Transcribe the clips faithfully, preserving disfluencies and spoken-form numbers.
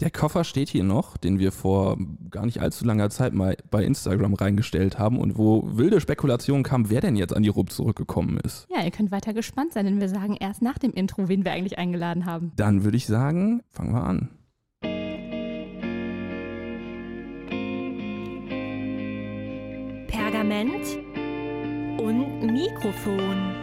Der Koffer steht hier noch, den wir vor gar nicht allzu langer Zeit mal bei Instagram reingestellt haben und wo wilde Spekulationen kamen, wer denn jetzt an die R U B zurückgekommen ist. Ja, ihr könnt weiter gespannt sein, denn wir sagen erst nach dem Intro, wen wir eigentlich eingeladen haben. Dann würde ich sagen, fangen wir an. Pergament und Mikrofon.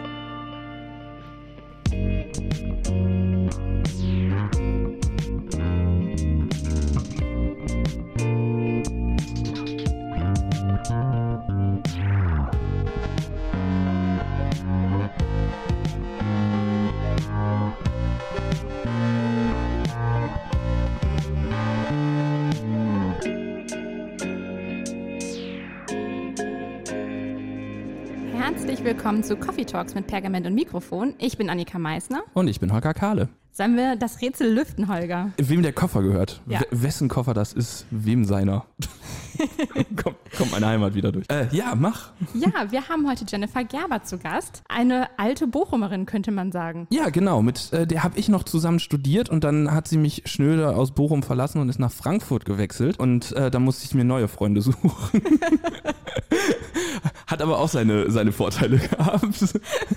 Herzlich willkommen zu Coffee Talks mit Pergament und Mikrofon. Ich bin Annika Meissner. Und ich bin Holger Kahle. Sollen wir das Rätsel lüften, Holger? Wem der Koffer gehört. Ja. W- wessen Koffer das ist, wem seiner. kommt, kommt meine Heimat wieder durch. Äh, ja, mach. Ja, wir haben heute Jennifer Gerber zu Gast. Eine alte Bochumerin, könnte man sagen. Ja, genau. Mit äh, der habe ich noch zusammen studiert und dann hat sie mich schnöde aus Bochum verlassen und ist nach Frankfurt gewechselt. Und äh, da musste ich mir neue Freunde suchen. Hat aber auch seine, seine Vorteile gehabt.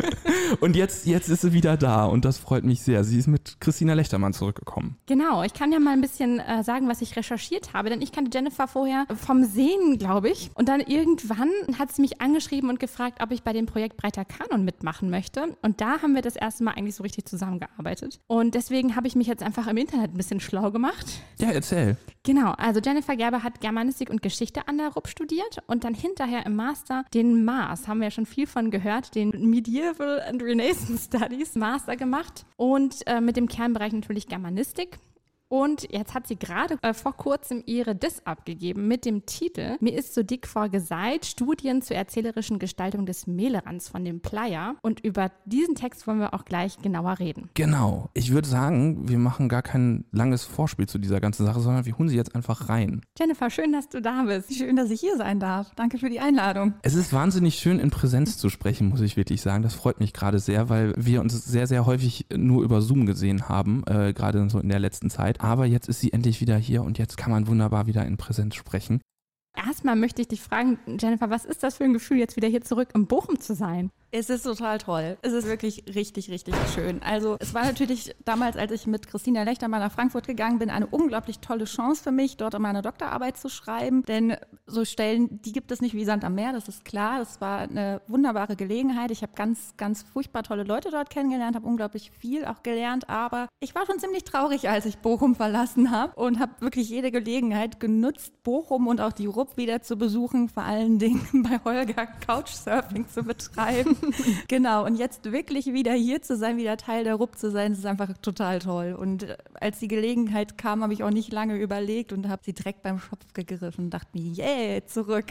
Und jetzt, jetzt ist sie wieder da und das freut mich sehr. Sie ist mit Christina Lechtermann zurückgekommen. Genau, ich kann ja mal ein bisschen äh, sagen, was ich recherchiert habe, denn ich kannte Jennifer vorher vom Sehen, glaube ich. Und dann irgendwann hat sie mich angeschrieben und gefragt, ob ich bei dem Projekt Breiter Kanon mitmachen möchte. Und da haben wir das erste Mal eigentlich so richtig zusammengearbeitet. Und deswegen habe ich mich jetzt einfach im Internet ein bisschen schlau gemacht. Ja, erzähl. Genau, also Jennifer Gerber hat Germanistik und Geschichte an der R U B studiert und dann hinterher im Master den Maß, haben wir ja schon viel von gehört, den Medieval and Renaissance Studies Master gemacht und äh, mit dem Kernbereich natürlich Germanistik. Und jetzt hat sie gerade äh, vor kurzem ihre Diss abgegeben mit dem Titel Mir ist so dick vorgeseit, Studien zur erzählerischen Gestaltung des Mehlerands von dem Playa. Und über diesen Text wollen wir auch gleich genauer reden. Genau. Ich würde sagen, wir machen gar kein langes Vorspiel zu dieser ganzen Sache, sondern wir holen sie jetzt einfach rein. Jennifer, schön, dass du da bist. Schön, dass ich hier sein darf. Danke für die Einladung. Es ist wahnsinnig schön, in Präsenz zu sprechen, muss ich wirklich sagen. Das freut mich gerade sehr, weil wir uns sehr, sehr häufig nur über Zoom gesehen haben, äh, gerade so in der letzten Zeit. Aber jetzt ist sie endlich wieder hier und jetzt kann man wunderbar wieder in Präsenz sprechen. Erstmal möchte ich dich fragen, Jennifer, was ist das für ein Gefühl, jetzt wieder hier zurück in Bochum zu sein? Es ist total toll. Es ist wirklich richtig, richtig schön. Also es war natürlich damals, als ich mit Christina Lechtermann nach Frankfurt gegangen bin, eine unglaublich tolle Chance für mich, dort meine Doktorarbeit zu schreiben. Denn so Stellen, die gibt es nicht wie Sand am Meer, das ist klar. Das war eine wunderbare Gelegenheit. Ich habe ganz, ganz furchtbar tolle Leute dort kennengelernt, habe unglaublich viel auch gelernt. Aber ich war schon ziemlich traurig, als ich Bochum verlassen habe und habe wirklich jede Gelegenheit genutzt, Bochum und auch die R U B wieder zu besuchen, vor allen Dingen bei Holger Couchsurfing zu betreiben. Genau, und jetzt wirklich wieder hier zu sein, wieder Teil der R U B zu sein, das ist einfach total toll. Und äh, als die Gelegenheit kam, habe ich auch nicht lange überlegt und habe sie direkt beim Schopf gegriffen und dachte mir, yeah, zurück.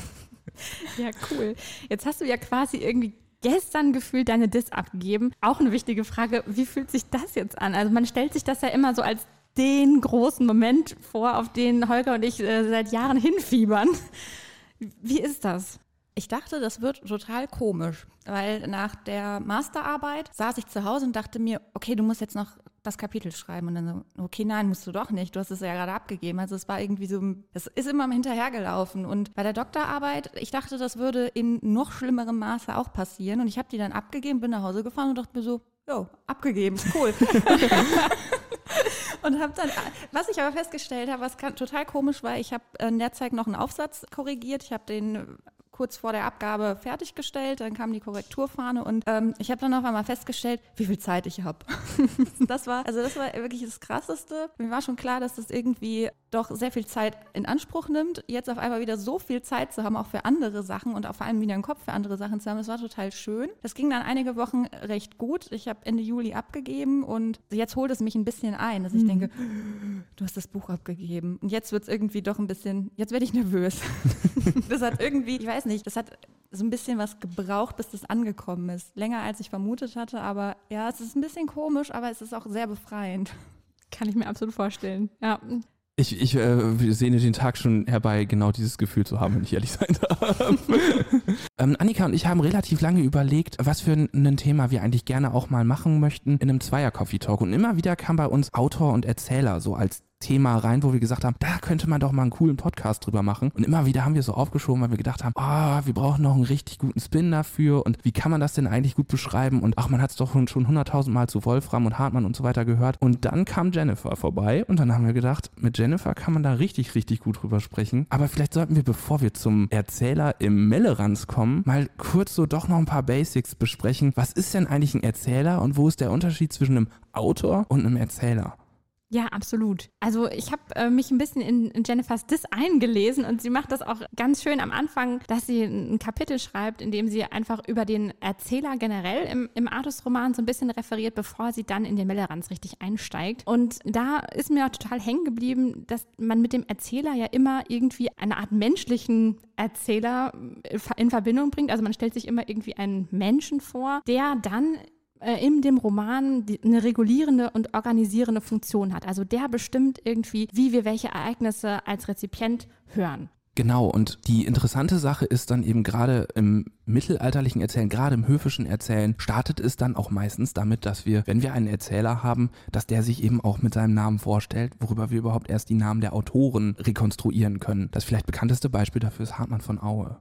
Ja, cool. Jetzt hast du ja quasi irgendwie gestern gefühlt deine Diss abgegeben. Auch eine wichtige Frage, wie fühlt sich das jetzt an? Also man stellt sich das ja immer so als den großen Moment vor, auf den Holger und ich äh, seit Jahren hinfiebern. Wie ist das? Ich dachte, das wird total komisch, weil nach der Masterarbeit saß ich zu Hause und dachte mir, okay, du musst jetzt noch das Kapitel schreiben. Und dann so, okay, nein, musst du doch nicht, du hast es ja gerade abgegeben. Also es war irgendwie so, es ist immer hinterhergelaufen. Und bei der Doktorarbeit, ich dachte, das würde in noch schlimmerem Maße auch passieren. Und ich habe die dann abgegeben, bin nach Hause gefahren und dachte mir so, jo, abgegeben, cool. Und habe dann, was ich aber festgestellt habe, was total komisch war, ich habe in der Zeit noch einen Aufsatz korrigiert, ich habe den kurz vor der Abgabe fertiggestellt, dann kam die Korrekturfahne und ähm, ich habe dann auf einmal festgestellt, wie viel Zeit ich habe. Das war, also das war wirklich das Krasseste. Mir war schon klar, dass das irgendwie doch sehr viel Zeit in Anspruch nimmt, jetzt auf einmal wieder so viel Zeit zu haben, auch für andere Sachen und auch vor allem wieder einen Kopf für andere Sachen zu haben. Das war total schön. Das ging dann einige Wochen recht gut. Ich habe Ende Juli abgegeben und jetzt holt es mich ein bisschen ein, dass ich mhm. denke, du hast das Buch abgegeben. Und jetzt wird es irgendwie doch ein bisschen, jetzt werde ich nervös. Das hat irgendwie, ich weiß nicht, das hat so ein bisschen was gebraucht, bis das angekommen ist. Länger als ich vermutet hatte, aber ja, es ist ein bisschen komisch, aber es ist auch sehr befreiend. Kann ich mir absolut vorstellen, ja. Ich, ich äh, sehne den Tag schon herbei, genau dieses Gefühl zu haben, wenn ich ehrlich sein darf. ähm, Annika und ich haben relativ lange überlegt, was für ein, ein Thema wir eigentlich gerne auch mal machen möchten in einem Zweier-Coffee-Talk. Und immer wieder kam bei uns Autor und Erzähler so als Thema rein, wo wir gesagt haben, da könnte man doch mal einen coolen Podcast drüber machen. Und immer wieder haben wir so aufgeschoben, weil wir gedacht haben, ah, oh, wir brauchen noch einen richtig guten Spin dafür und wie kann man das denn eigentlich gut beschreiben? Und ach, man hat es doch schon hunderttausend Mal zu Wolfram und Hartmann und so weiter gehört. Und dann kam Jennifer vorbei und dann haben wir gedacht, mit Jennifer kann man da richtig, richtig gut drüber sprechen. Aber vielleicht sollten wir, bevor wir zum Erzähler im Melleranz kommen, mal kurz so doch noch ein paar Basics besprechen. Was ist denn eigentlich ein Erzähler und wo ist der Unterschied zwischen einem Autor und einem Erzähler? Ja, absolut. Also ich habe äh, mich ein bisschen in, in Jennifers Diss eingelesen und sie macht das auch ganz schön am Anfang, dass sie ein Kapitel schreibt, in dem sie einfach über den Erzähler generell im, im Artus-Roman so ein bisschen referiert, bevor sie dann in den Melleranz richtig einsteigt. Und da ist mir auch total hängen geblieben, dass man mit dem Erzähler ja immer irgendwie eine Art menschlichen Erzähler in Verbindung bringt. Also man stellt sich immer irgendwie einen Menschen vor, der dann in dem Roman eine regulierende und organisierende Funktion hat. Also der bestimmt irgendwie, wie wir welche Ereignisse als Rezipient hören. Genau, und die interessante Sache ist dann eben gerade im mittelalterlichen Erzählen, gerade im höfischen Erzählen, startet es dann auch meistens damit, dass wir, wenn wir einen Erzähler haben, dass der sich eben auch mit seinem Namen vorstellt, worüber wir überhaupt erst die Namen der Autoren rekonstruieren können. Das vielleicht bekannteste Beispiel dafür ist Hartmann von Aue.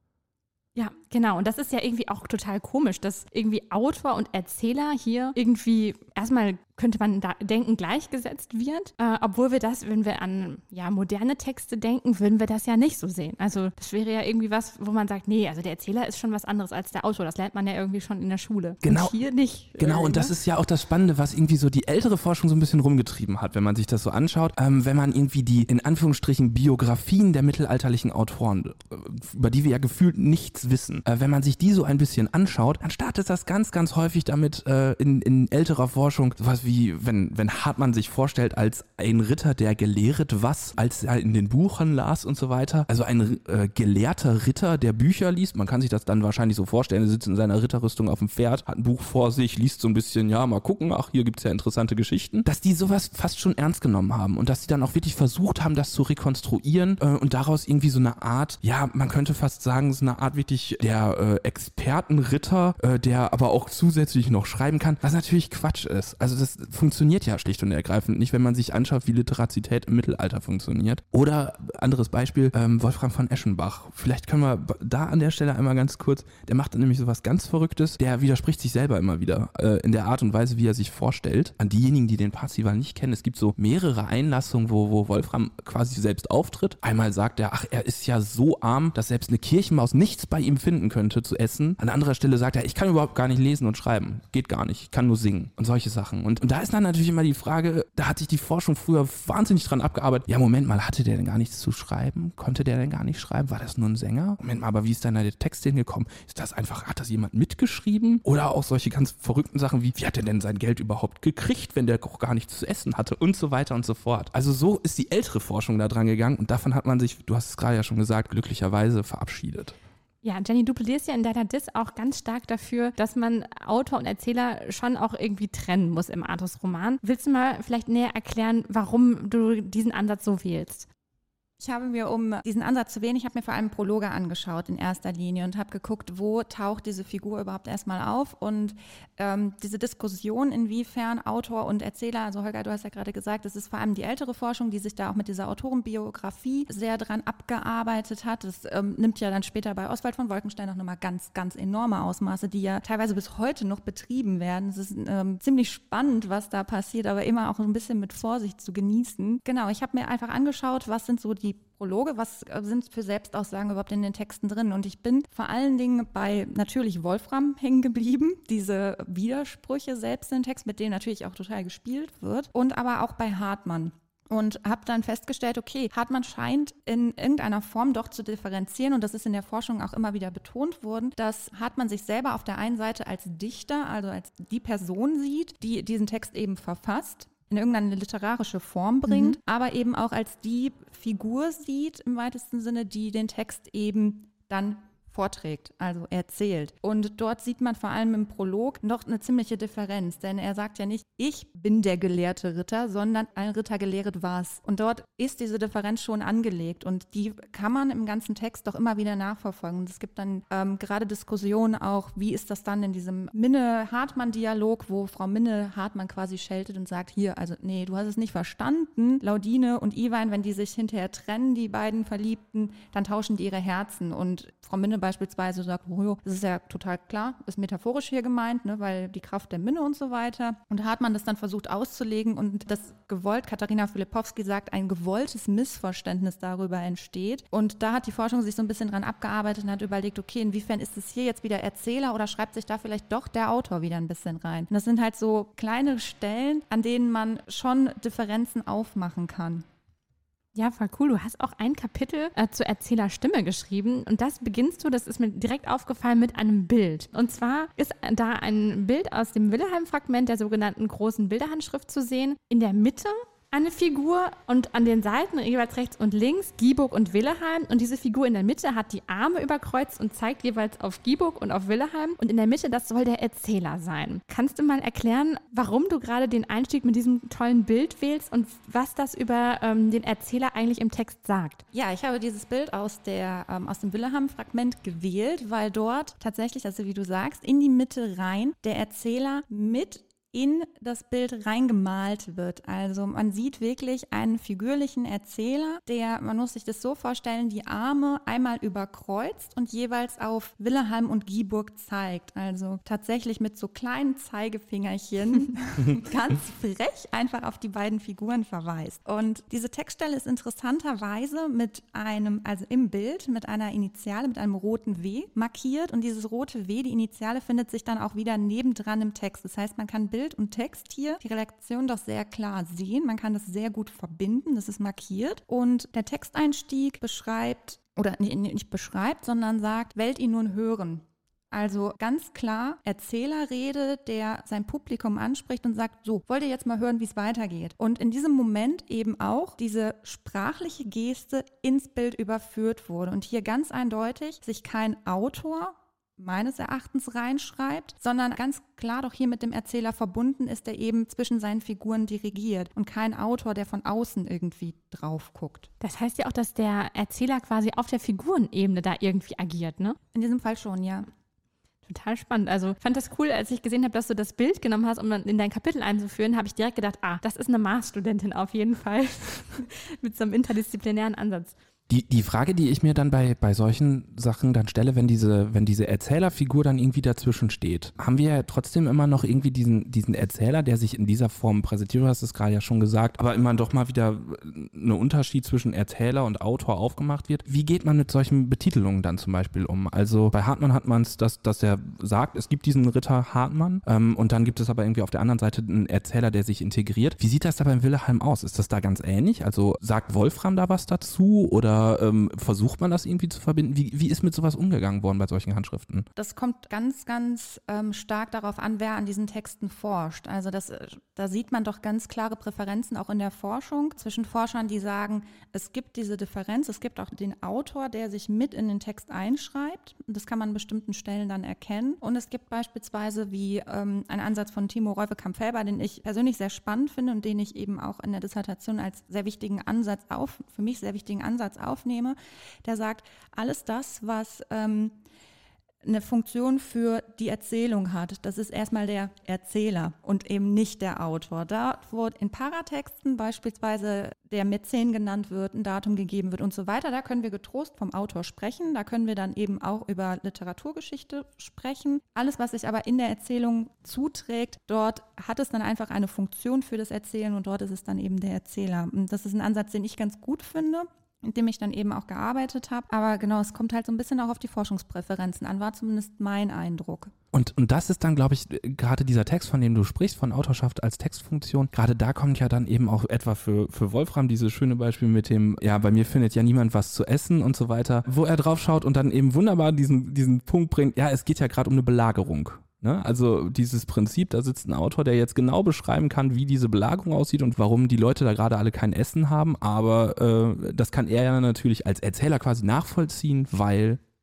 Ja, genau. Und das ist ja irgendwie auch total komisch, dass irgendwie Autor und Erzähler hier irgendwie erstmal, könnte man da denken, gleichgesetzt wird. Äh, obwohl wir das, wenn wir an ja, moderne Texte denken, würden wir das ja nicht so sehen. Also das wäre ja irgendwie was, wo man sagt, nee, also der Erzähler ist schon was anderes als der Autor. Das lernt man ja irgendwie schon in der Schule. Genau. Und hier nicht. Genau, und das ist ja auch das Spannende, was irgendwie so die ältere Forschung so ein bisschen rumgetrieben hat, wenn man sich das so anschaut. Ähm, wenn man irgendwie die, in Anführungsstrichen, Biografien der mittelalterlichen Autoren, über die wir ja gefühlt nichts wissen, äh, wenn man sich die so ein bisschen anschaut, dann startet das ganz, ganz häufig damit äh, in, in älterer Forschung, sowas wie, wenn, wenn Hartmann sich vorstellt als ein Ritter, der gelehret was, als er in den Buchen las und so weiter. Also ein äh, gelehrter Ritter, der Bücher liest. Man kann sich das dann wahrscheinlich so vorstellen, er sitzt in seiner Ritterrüstung auf dem Pferd, hat ein Buch vor sich, liest so ein bisschen, ja, mal gucken, ach, hier gibt's ja interessante Geschichten. Dass die sowas fast schon ernst genommen haben und dass sie dann auch wirklich versucht haben, das zu rekonstruieren äh, und daraus irgendwie so eine Art, ja, man könnte fast sagen, so eine Art wirklich der äh, Expertenritter, äh, der aber auch zusätzlich noch schreiben kann, was natürlich Quatsch ist. Also das funktioniert ja schlicht und ergreifend nicht, wenn man sich anschaut, wie Literazität im Mittelalter funktioniert. Oder, anderes Beispiel, ähm, Wolfram von Eschenbach. Vielleicht können wir da an der Stelle einmal ganz kurz, der macht nämlich sowas ganz Verrücktes, der widerspricht sich selber immer wieder äh, in der Art und Weise, wie er sich vorstellt. An diejenigen, die den Parzival nicht kennen, es gibt so mehrere Einlassungen, wo, wo Wolfram quasi selbst auftritt. Einmal sagt er, ach, er ist ja so arm, dass selbst eine Kirchenmaus nichts bei ihm finden könnte zu essen. An anderer Stelle sagt er, ich kann überhaupt gar nicht lesen und schreiben. Geht gar nicht. Ich kann nur singen und solche Sachen. Und, und da ist dann natürlich immer die Frage, da hat sich die Forschung früher wahnsinnig dran abgearbeitet. Ja, Moment mal, hatte der denn gar nichts zu schreiben? Konnte der denn gar nicht schreiben? War das nur ein Sänger? Moment mal, aber wie ist dann da der Text hingekommen? Ist das einfach, hat das jemand mitgeschrieben? Oder auch solche ganz verrückten Sachen wie, wie hat er denn sein Geld überhaupt gekriegt, wenn der auch gar nichts zu essen hatte? Und so weiter und so fort. Also so ist die ältere Forschung da dran gegangen und davon hat man sich, du hast es gerade ja schon gesagt, glücklicherweise verabschiedet. Ja, Jenny, du plädierst ja in deiner Diss auch ganz stark dafür, dass man Autor und Erzähler schon auch irgendwie trennen muss im Artus-Roman. Willst du mal vielleicht näher erklären, warum du diesen Ansatz so wählst? Ich habe mir, um diesen Ansatz zu wählen, ich habe mir vor allem Prologe angeschaut in erster Linie und habe geguckt, wo taucht diese Figur überhaupt erstmal auf und ähm, diese Diskussion, inwiefern Autor und Erzähler, also Holger, du hast ja gerade gesagt, es ist vor allem die ältere Forschung, die sich da auch mit dieser Autorenbiografie sehr dran abgearbeitet hat. Das ähm, nimmt ja dann später bei Oswald von Wolkenstein auch nochmal ganz, ganz enorme Ausmaße, die ja teilweise bis heute noch betrieben werden. Es ist ähm, ziemlich spannend, was da passiert, aber immer auch ein bisschen mit Vorsicht zu genießen. Genau, ich habe mir einfach angeschaut, was sind so die Prologe, was sind für Selbstaussagen überhaupt in den Texten drin? Und ich bin vor allen Dingen bei natürlich Wolfram hängen geblieben, diese Widersprüche selbst in den Text, mit denen natürlich auch total gespielt wird, und aber auch bei Hartmann. Und habe dann festgestellt, okay, Hartmann scheint in irgendeiner Form doch zu differenzieren, und das ist in der Forschung auch immer wieder betont worden, dass Hartmann sich selber auf der einen Seite als Dichter, also als die Person sieht, die diesen Text eben verfasst, in irgendeine literarische Form bringt, mhm. aber eben auch als die Figur sieht, im weitesten Sinne, die den Text eben dann vorträgt, also erzählt. Und dort sieht man vor allem im Prolog noch eine ziemliche Differenz, denn er sagt ja nicht, ich bin der gelehrte Ritter, sondern ein Ritter gelehret was. Und dort ist diese Differenz schon angelegt und die kann man im ganzen Text doch immer wieder nachverfolgen. Und es gibt dann ähm, gerade Diskussionen auch, wie ist das dann in diesem Minne-Hartmann-Dialog, wo Frau Minne-Hartmann quasi scheltet und sagt, hier, also nee, du hast es nicht verstanden, Laudine und Iwein, wenn die sich hinterher trennen, die beiden Verliebten, dann tauschen die ihre Herzen. Und Frau Minne beispielsweise sagt, oh, das ist ja total klar, ist metaphorisch hier gemeint, ne, weil die Kraft der Minne und so weiter. Und Hartmann das dann versucht auszulegen und das gewollt, Katharina Filipowski sagt, ein gewolltes Missverständnis darüber entsteht. Und da hat die Forschung sich so ein bisschen dran abgearbeitet und hat überlegt, okay, inwiefern ist es hier jetzt wieder Erzähler oder schreibt sich da vielleicht doch der Autor wieder ein bisschen rein? Und das sind halt so kleine Stellen, an denen man schon Differenzen aufmachen kann. Ja, voll cool. Du hast auch ein Kapitel äh, zur Erzählerstimme geschrieben und das beginnst du, das ist mir direkt aufgefallen, mit einem Bild. Und zwar ist da ein Bild aus dem Willeheim-Fragment der sogenannten großen Bilderhandschrift zu sehen. In der Mitte eine Figur und an den Seiten jeweils rechts und links Gieburg und Willeheim und diese Figur in der Mitte hat die Arme überkreuzt und zeigt jeweils auf Gieburg und auf Willeheim und in der Mitte, das soll der Erzähler sein. Kannst du mal erklären, warum du gerade den Einstieg mit diesem tollen Bild wählst und was das über ähm, den Erzähler eigentlich im Text sagt? Ja, ich habe dieses Bild aus, der, ähm, aus dem Willeheim-Fragment gewählt, weil dort tatsächlich, also wie du sagst, in die Mitte rein der Erzähler mit in das Bild reingemalt wird. Also man sieht wirklich einen figürlichen Erzähler, der, man muss sich das so vorstellen, die Arme einmal überkreuzt und jeweils auf Willeheim und Gieburg zeigt. Also tatsächlich mit so kleinen Zeigefingerchen ganz frech einfach auf die beiden Figuren verweist. Und diese Textstelle ist interessanterweise mit einem, also im Bild, mit einer Initiale, mit einem roten W markiert und dieses rote W, die Initiale, findet sich dann auch wieder nebendran im Text. Das heißt, man kann Bild und Text hier, die Redaktion doch sehr klar sehen. Man kann das sehr gut verbinden, das ist markiert. Und der Texteinstieg beschreibt, oder nicht beschreibt, sondern sagt, Welt ihn nun hören. Also ganz klar Erzählerrede, der sein Publikum anspricht und sagt, so, wollt ihr jetzt mal hören, wie es weitergeht? Und in diesem Moment eben auch diese sprachliche Geste ins Bild überführt wurde. Und hier ganz eindeutig sich kein Autor meines Erachtens reinschreibt, sondern ganz klar doch hier mit dem Erzähler verbunden ist, der eben zwischen seinen Figuren dirigiert und kein Autor, der von außen irgendwie drauf guckt. Das heißt ja auch, dass der Erzähler quasi auf der Figurenebene da irgendwie agiert, ne? In diesem Fall schon, ja. Total spannend. Also ich fand das cool, als ich gesehen habe, dass du das Bild genommen hast, um dann in dein Kapitel einzuführen, habe ich direkt gedacht, ah, das ist eine Masterstudentin auf jeden Fall mit so einem interdisziplinären Ansatz. Die, die Frage, die ich mir dann bei, bei solchen Sachen dann stelle, wenn diese, wenn diese Erzählerfigur dann irgendwie dazwischen steht, haben wir ja trotzdem immer noch irgendwie diesen, diesen Erzähler, der sich in dieser Form präsentiert, du hast es gerade ja schon gesagt, aber immer doch mal wieder ein Unterschied zwischen Erzähler und Autor aufgemacht wird. Wie geht man mit solchen Betitelungen dann zum Beispiel um? Also bei Hartmann hat man es, dass, dass er sagt, es gibt diesen Ritter Hartmann ähm, und dann gibt es aber irgendwie auf der anderen Seite einen Erzähler, der sich integriert. Wie sieht das da beim Willeheim aus? Ist das da ganz ähnlich? Also sagt Wolfram da was dazu oder Ähm, versucht man das irgendwie zu verbinden? Wie, wie ist mit sowas umgegangen worden bei solchen Handschriften? Das kommt ganz, ganz ähm, stark darauf an, wer an diesen Texten forscht. Also das, da sieht man doch ganz klare Präferenzen auch in der Forschung zwischen Forschern, die sagen, es gibt diese Differenz, es gibt auch den Autor, der sich mit in den Text einschreibt. Das kann man an bestimmten Stellen dann erkennen. Und es gibt beispielsweise wie ähm, einen Ansatz von Timo Reuwe-Kamp-Felber, den ich persönlich sehr spannend finde und den ich eben auch in der Dissertation als sehr wichtigen Ansatz auf, für mich sehr wichtigen Ansatz aufnehme, der sagt, alles das, was ähm, eine Funktion für die Erzählung hat, das ist erstmal der Erzähler und eben nicht der Autor. Da, wo in Paratexten beispielsweise der Mäzen genannt wird, ein Datum gegeben wird und so weiter, da können wir getrost vom Autor sprechen, da können wir dann eben auch über Literaturgeschichte sprechen. Alles, was sich aber in der Erzählung zuträgt, dort hat es dann einfach eine Funktion für das Erzählen und dort ist es dann eben der Erzähler. Und das ist ein Ansatz, den ich ganz gut finde, in dem ich dann eben auch gearbeitet habe. Aber genau, es kommt halt so ein bisschen auch auf die Forschungspräferenzen an, war zumindest mein Eindruck. Und, und das ist dann, glaube ich, gerade dieser Text, von dem du sprichst, von Autorschaft als Textfunktion, gerade da kommt ja dann eben auch etwa für, für Wolfram dieses schöne Beispiel mit dem, ja, bei mir findet ja niemand was zu essen und so weiter, wo er drauf schaut und dann eben wunderbar diesen, diesen Punkt bringt, ja, es geht ja gerade um eine Belagerung. Ne? Also dieses Prinzip, da sitzt ein Autor, der jetzt genau beschreiben kann, wie diese Belagerung aussieht und warum die Leute da gerade alle kein Essen haben, aber äh, das kann er ja natürlich als Erzähler quasi nachvollziehen, weil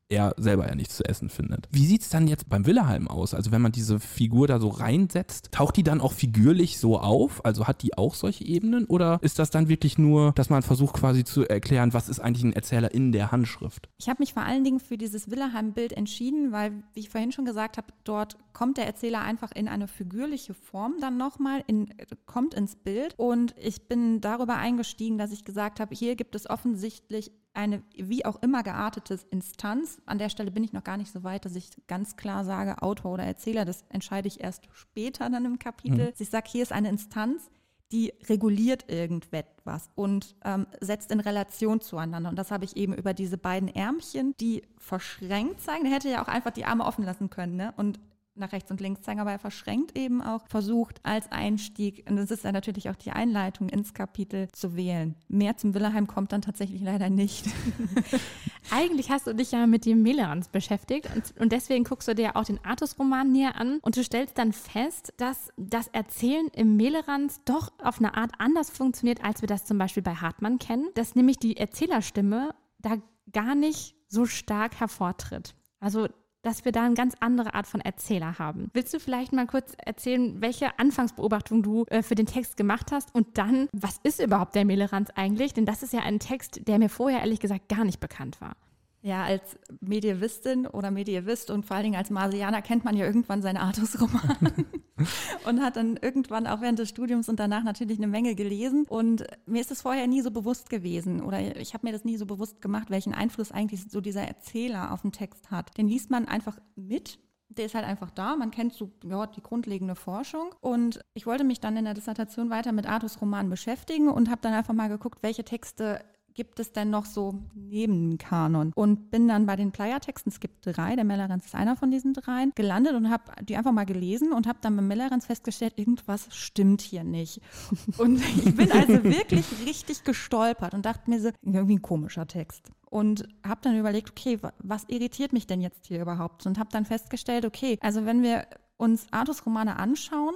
er selber ja nichts zu essen findet. Wie sieht es dann jetzt beim Wilhelm aus? Also wenn man diese Figur da so reinsetzt, taucht die dann auch figürlich so auf? Also hat die auch solche Ebenen? Oder ist das dann wirklich nur, dass man versucht quasi zu erklären, was ist eigentlich ein Erzähler in der Handschrift? Ich habe mich vor allen Dingen für dieses Wilhelm-Bild entschieden, weil, wie ich vorhin schon gesagt habe, dort kommt der Erzähler einfach in eine figürliche Form dann nochmal, in, kommt ins Bild. Und ich bin darüber eingestiegen, dass ich gesagt habe, hier gibt es offensichtlich eine wie auch immer geartete Instanz. An der Stelle bin ich noch gar nicht so weit, dass ich ganz klar sage, Autor oder Erzähler, das entscheide ich erst später dann im Kapitel. Mhm. Ich sage, hier ist eine Instanz, die reguliert irgendetwas und ähm, setzt in Relation zueinander. Und das habe ich eben über diese beiden Ärmchen, die verschränkt zeigen. Der hätte ja auch einfach die Arme offen lassen können, ne? Und nach rechts und links zeigen, aber er verschränkt eben auch, versucht als Einstieg, und das ist dann natürlich auch die Einleitung ins Kapitel, zu wählen. Mehr zum Wilhelm kommt dann tatsächlich leider nicht. Eigentlich hast du dich ja mit dem Melerans beschäftigt und, und deswegen guckst du dir ja auch den Artus-Roman näher an und du stellst dann fest, dass das Erzählen im Melerans doch auf eine Art anders funktioniert, als wir das zum Beispiel bei Hartmann kennen, dass nämlich die Erzählerstimme da gar nicht so stark hervortritt. Also dass wir da eine ganz andere Art von Erzähler haben. Willst du vielleicht mal kurz erzählen, welche Anfangsbeobachtung du äh, für den Text gemacht hast und dann, was ist überhaupt der Melerans eigentlich? Denn das ist ja ein Text, der mir vorher ehrlich gesagt gar nicht bekannt war. Ja, als Medievistin oder Medievist und vor allen Dingen als Marsianer kennt man ja irgendwann seinen Artus-Roman und hat dann irgendwann auch während des Studiums und danach natürlich eine Menge gelesen. Und mir ist es vorher nie so bewusst gewesen oder ich habe mir das nie so bewusst gemacht, welchen Einfluss eigentlich so dieser Erzähler auf den Text hat. Den liest man einfach mit. Der ist halt einfach da, man kennt so ja, die grundlegende Forschung und ich wollte mich dann in der Dissertation weiter mit Artus-Romanen beschäftigen und habe dann einfach mal geguckt, welche Texte gibt es denn noch so neben dem Kanon? Und bin dann bei den Pleiertexten, es gibt drei, der Melerans ist einer von diesen dreien, gelandet und habe die einfach mal gelesen und habe dann beim Melerans festgestellt, irgendwas stimmt hier nicht. Und ich bin also wirklich richtig gestolpert und dachte mir so, irgendwie ein komischer Text. Und habe dann überlegt, okay, was irritiert mich denn jetzt hier überhaupt? Und habe dann festgestellt, okay, also wenn wir uns Artus-Romane anschauen,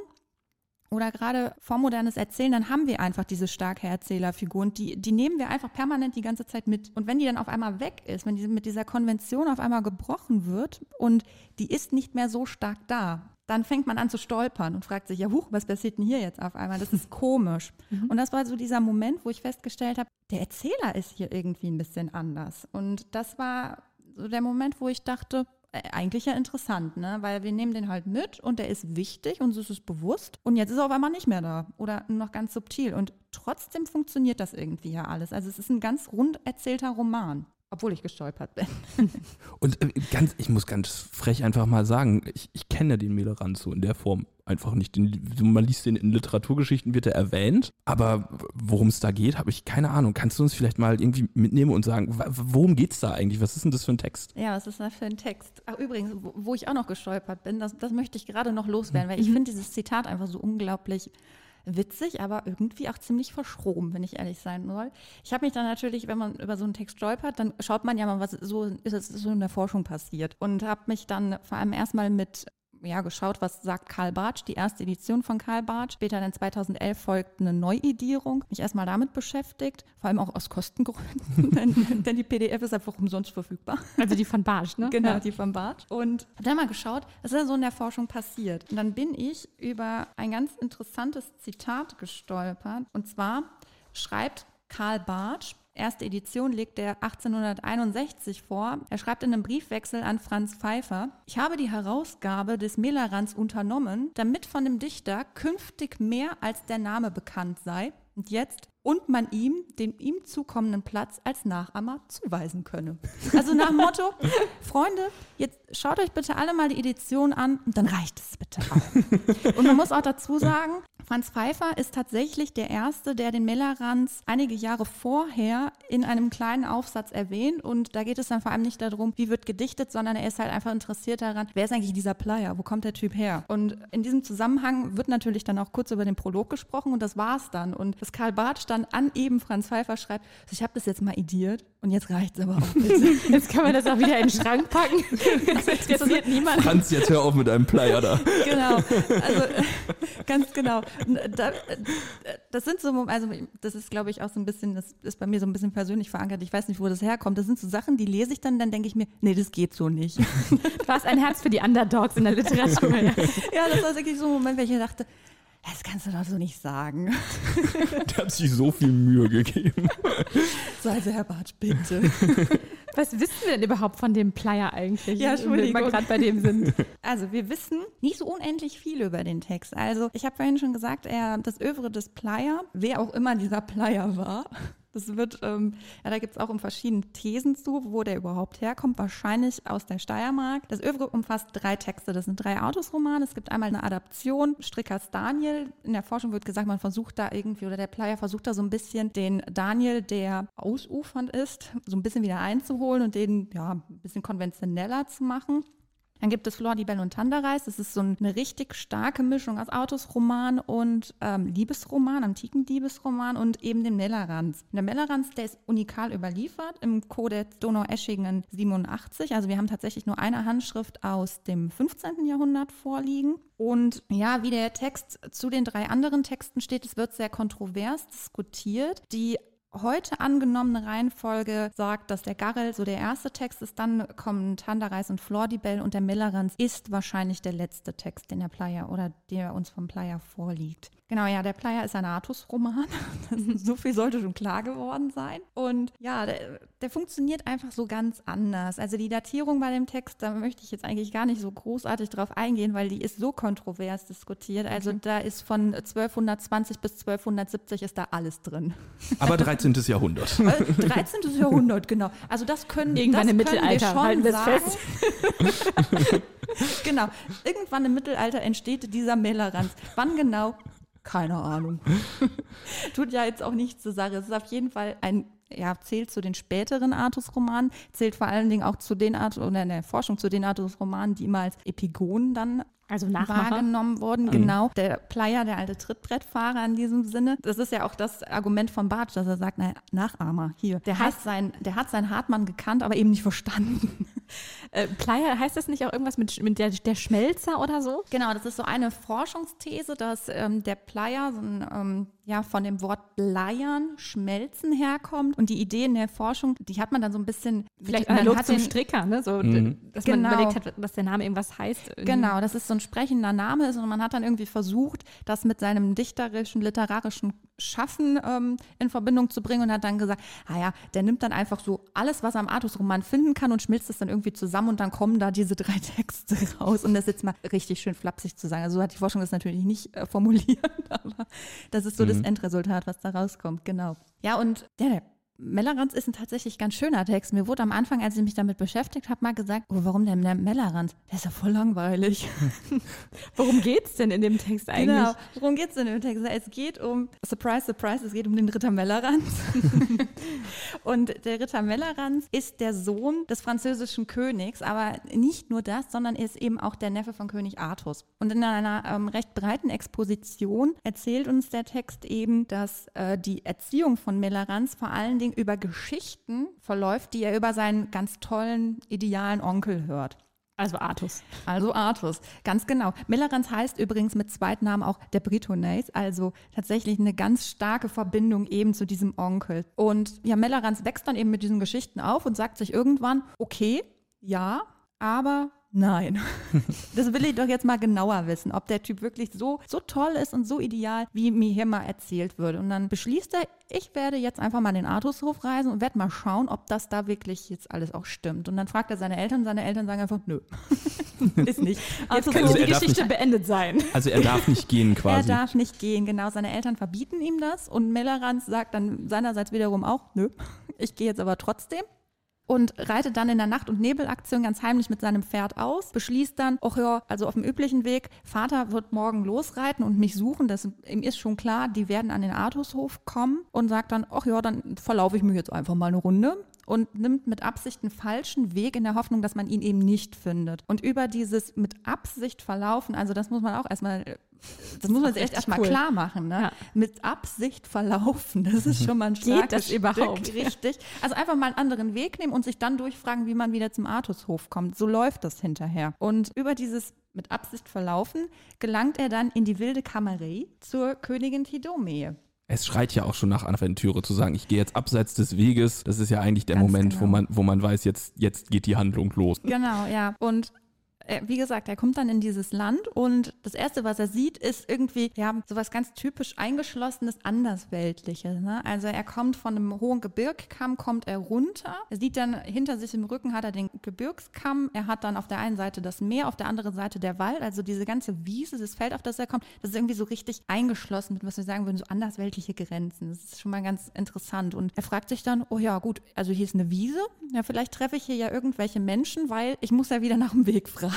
oder gerade vormodernes Erzählen, dann haben wir einfach diese starke Erzählerfigur und die, die nehmen wir einfach permanent die ganze Zeit mit. Und wenn die dann auf einmal weg ist, wenn die mit dieser Konvention auf einmal gebrochen wird und die ist nicht mehr so stark da, dann fängt man an zu stolpern und fragt sich, ja huch, was passiert denn hier jetzt auf einmal? Das ist komisch. Mhm. Und das war so dieser Moment, wo ich festgestellt habe, der Erzähler ist hier irgendwie ein bisschen anders. Und das war so der Moment, wo ich dachte, eigentlich ja interessant, ne? Weil wir nehmen den halt mit und der ist wichtig und es ist bewusst und jetzt ist er auf einmal nicht mehr da oder nur noch ganz subtil und trotzdem funktioniert das irgendwie ja alles. Also es ist ein ganz rund erzählter Roman, obwohl ich gestolpert bin. Und äh, ganz, ich muss ganz frech einfach mal sagen, ich, ich kenne den Melerans so in der Form einfach nicht. Den, man liest den in Literaturgeschichten, wird er erwähnt, aber worum es da geht, habe ich keine Ahnung. Kannst du uns vielleicht mal irgendwie mitnehmen und sagen, worum geht es da eigentlich? Was ist denn das für ein Text? Ja, was ist das für ein Text? Ach, übrigens, wo, wo ich auch noch gestolpert bin, das, das möchte ich gerade noch loswerden, weil ich finde dieses Zitat einfach so unglaublich witzig, aber irgendwie auch ziemlich verschroben, wenn ich ehrlich sein soll. Ich habe mich dann natürlich, wenn man über so einen Text stolpert, dann schaut man ja mal, was so ist so in der Forschung passiert und habe mich dann vor allem erstmal mit ja, geschaut, was sagt Karl Bartsch, die erste Edition von Karl Bartsch. Später dann zweitausendelf folgt eine Neuedierung. Mich erstmal damit beschäftigt, vor allem auch aus Kostengründen, denn, denn die P D F ist einfach umsonst verfügbar. Also die von Bartsch, ne? Genau, ja. die von Bartsch. Und habe dann mal geschaut, was ist da so in der Forschung passiert. Und dann bin ich über ein ganz interessantes Zitat gestolpert. Und zwar schreibt Karl Bartsch, erste Edition legt er achtzehnhunderteinundsechzig vor. Er schreibt in einem Briefwechsel an Franz Pfeiffer: Ich habe die Herausgabe des Melerans unternommen, damit von dem Dichter künftig mehr als der Name bekannt sei und jetzt und man ihm den ihm zukommenden Platz als Nachahmer zuweisen könne. Also nach dem Motto, Freunde, jetzt schaut euch bitte alle mal die Edition an und dann reicht es bitte auch. Und man muss auch dazu sagen, Franz Pfeiffer ist tatsächlich der Erste, der den Melerans einige Jahre vorher in einem kleinen Aufsatz erwähnt. Und da geht es dann vor allem nicht darum, wie wird gedichtet, sondern er ist halt einfach interessiert daran, wer ist eigentlich dieser Pleier, wo kommt der Typ her? Und in diesem Zusammenhang wird natürlich dann auch kurz über den Prolog gesprochen und das war's dann. Und dass Karl Bartsch dann an eben Franz Pfeiffer schreibt, ich habe das jetzt mal idiert, und jetzt reicht's aber auch bitte. Jetzt kann man das auch wieder in den Schrank packen. Das interessiert niemand. Franz, jetzt hör auf mit deinem Plyer da. Genau, also ganz genau. Da, das sind so, also das ist, glaube ich, auch so ein bisschen, das ist bei mir so ein bisschen persönlich verankert. Ich weiß nicht, wo das herkommt. Das sind so Sachen, die lese ich dann, dann denke ich mir, nee, das geht so nicht. Du hast ein Herz für die Underdogs in der Literatur. Ja, ja, das war wirklich so ein Moment, wo ich dachte, das kannst du doch so nicht sagen. Der hat sich so viel Mühe gegeben. So, also Herr Bartsch, bitte. Was wissen wir denn überhaupt von dem Plyer eigentlich? Ja, Entschuldigung. Wenn wir gerade bei dem sind. Also wir wissen nicht so unendlich viel über den Text. Also ich habe vorhin schon gesagt, er, das Övre des Plyer, wer auch immer dieser Plyer war, das wird, ähm, ja, da gibt es auch um verschiedene Thesen zu, wo der überhaupt herkommt, wahrscheinlich aus der Steiermark. Das Övre umfasst drei Texte, das sind drei Autos-Romane. Es gibt einmal eine Adaption, Strickers Daniel. In der Forschung wird gesagt, man versucht da irgendwie, oder der Plyer versucht da so ein bisschen den Daniel, der ausufernd ist, so ein bisschen wieder einzuholen und den, ja, ein bisschen konventioneller zu machen. Dann gibt es Floribel und Tandereis. Das ist so eine richtig starke Mischung aus Autos-Roman und ähm, Liebesroman, antiken Liebesroman und eben dem Melleranz. Der Melleranz, der ist unikal überliefert im Kodex Donaueschingen siebenundachtzig. Also wir haben tatsächlich nur eine Handschrift aus dem fünfzehnten Jahrhundert vorliegen. Und ja, wie der Text zu den drei anderen Texten steht, es wird sehr kontrovers diskutiert. Die heute angenommene Reihenfolge sagt, dass der Garrel so der erste Text ist, dann kommen Tandereis und Floribel und der Melleranz ist wahrscheinlich der letzte Text, den der Plyer oder der uns vom Plyer vorliegt. Genau, ja, der Plyer ist ein Artus-Roman. So viel sollte schon klar geworden sein. Und ja, der, der funktioniert einfach so ganz anders. Also die Datierung bei dem Text, da möchte ich jetzt eigentlich gar nicht so großartig drauf eingehen, weil die ist so kontrovers diskutiert. Also okay. Da ist von zwölfhundertzwanzig bis zwölfhundertsiebzig ist da alles drin. Aber dreizehntes Jahrhundert. dreizehntes Jahrhundert, genau. Also das können, Irgendwann das im können Mittelalter, wir schon halten wir es sagen. fest. Genau, irgendwann im Mittelalter entsteht dieser Melleranz. Wann genau? Keine Ahnung. Tut ja jetzt auch nichts zur Sache. Es ist auf jeden Fall ein, ja, zählt zu den späteren Artus-Romanen, zählt vor allen Dingen auch zu den Artus, oder in der Forschung zu den Artus-Romanen, die immer als Epigonen dann also Nachmacher. wahrgenommen wurden. Mhm. Genau, der Plyer, der alte Trittbrettfahrer in diesem Sinne. Das ist ja auch das Argument von Bartsch, dass er sagt, naja, Nachahmer, hier. Der, heißt sein, der hat seinen Hartmann gekannt, aber eben nicht verstanden. Äh, Plyer, heißt das nicht auch irgendwas mit, mit der, der Schmelzer oder so? Genau, das ist so eine Forschungsthese, dass ähm, der Plyer so ein, ähm, ja, von dem Wort bleiern, schmelzen herkommt. Und die Idee in der Forschung, die hat man dann so ein bisschen... Vielleicht analog zum Stricker, ne? So, mhm. dass genau. man überlegt hat, dass der Name irgendwas heißt. Genau, das ist so ein sprechender Name ist und man hat dann irgendwie versucht, das mit seinem dichterischen, literarischen Schaffen ähm, in Verbindung zu bringen und hat dann gesagt, ah ja, der nimmt dann einfach so alles, was er am Artus-Roman finden kann und schmilzt es dann irgendwie zusammen und dann kommen da diese drei Texte raus und das ist jetzt mal richtig schön flapsig zu sagen. Also so hat die Forschung das natürlich nicht äh, formuliert, aber das ist so mhm. das Endresultat, was da rauskommt, genau. Ja, und ja, der Melleranz ist ein tatsächlich ganz schöner Text. Mir wurde am Anfang, als ich mich damit beschäftigt habe, mal gesagt, oh, warum denn der Melleranz? Der ist ja voll langweilig. Worum geht's denn in dem Text eigentlich? Genau, worum geht's denn in dem Text? Es geht um, surprise, surprise, es geht um den Ritter Melleranz. Und der Ritter Melleranz ist der Sohn des französischen Königs, aber nicht nur das, sondern er ist eben auch der Neffe von König Artus. Und in einer ähm, recht breiten Exposition erzählt uns der Text eben, dass äh, die Erziehung von Melleranz vor allen Dingen über Geschichten verläuft, die er über seinen ganz tollen, idealen Onkel hört. Also Artus. Also Artus, ganz genau. Melleranz heißt übrigens mit Zweitnamen auch der Britonais, also tatsächlich eine ganz starke Verbindung eben zu diesem Onkel. Und ja, Melleranz wächst dann eben mit diesen Geschichten auf und sagt sich irgendwann, okay, ja, aber nein. Das will ich doch jetzt mal genauer wissen, ob der Typ wirklich so, so toll ist und so ideal, wie mir hier mal erzählt wird. Und dann beschließt er, ich werde jetzt einfach mal in den Artushof reisen und werde mal schauen, ob das da wirklich jetzt alles auch stimmt. Und dann fragt er seine Eltern, seine Eltern sagen einfach, nö, ist nicht. Jetzt kann also die Geschichte nicht, beendet sein. Also er darf nicht gehen quasi. Er darf nicht gehen, genau. Seine Eltern verbieten ihm das und Melleranz sagt dann seinerseits wiederum auch, nö, ich gehe jetzt aber trotzdem. Und reitet dann in der Nacht- und Nebelaktion ganz heimlich mit seinem Pferd aus, beschließt dann, ach ja, also auf dem üblichen Weg, Vater wird morgen losreiten und mich suchen, das, ihm ist schon klar, die werden an den Artushof kommen und sagt dann, ach ja, dann verlaufe ich mich jetzt einfach mal eine Runde und nimmt mit Absicht einen falschen Weg in der Hoffnung, dass man ihn eben nicht findet. Und über dieses mit Absicht verlaufen, also das muss man auch erstmal, das muss man sich echt erstmal cool. klar machen, ne? Ja. Mit Absicht verlaufen, das ist schon mal ein starkes Geht das Stück, überhaupt? richtig. Also einfach mal einen anderen Weg nehmen und sich dann durchfragen, wie man wieder zum Artushof kommt. So läuft das hinterher. Und über dieses mit Absicht verlaufen gelangt er dann in die wilde Kamerei zur Königin Tidome. Es schreit ja auch schon nach Aventüre zu sagen, ich gehe jetzt abseits des Weges. Das ist ja eigentlich der Ganz Moment, genau. wo man, wo man weiß, jetzt, jetzt geht die Handlung los. Genau, ja. Und äh, wie gesagt, er kommt dann in dieses Land und das Erste, was er sieht, ist irgendwie, ja, sowas ganz typisch Eingeschlossenes, Andersweltliches. Ne? Also er kommt von einem hohen Gebirgskamm, kommt er runter. Er sieht dann, hinter sich im Rücken hat er den Gebirgskamm. Er hat dann auf der einen Seite das Meer, auf der anderen Seite der Wald. Also diese ganze Wiese, das Feld, auf das er kommt, das ist irgendwie so richtig eingeschlossen mit, was wir sagen würden, so andersweltliche Grenzen. Das ist schon mal ganz interessant. Und er fragt sich dann, oh ja, gut, also hier ist eine Wiese. Ja, vielleicht treffe ich hier ja irgendwelche Menschen, weil ich muss ja wieder nach dem Weg fragen.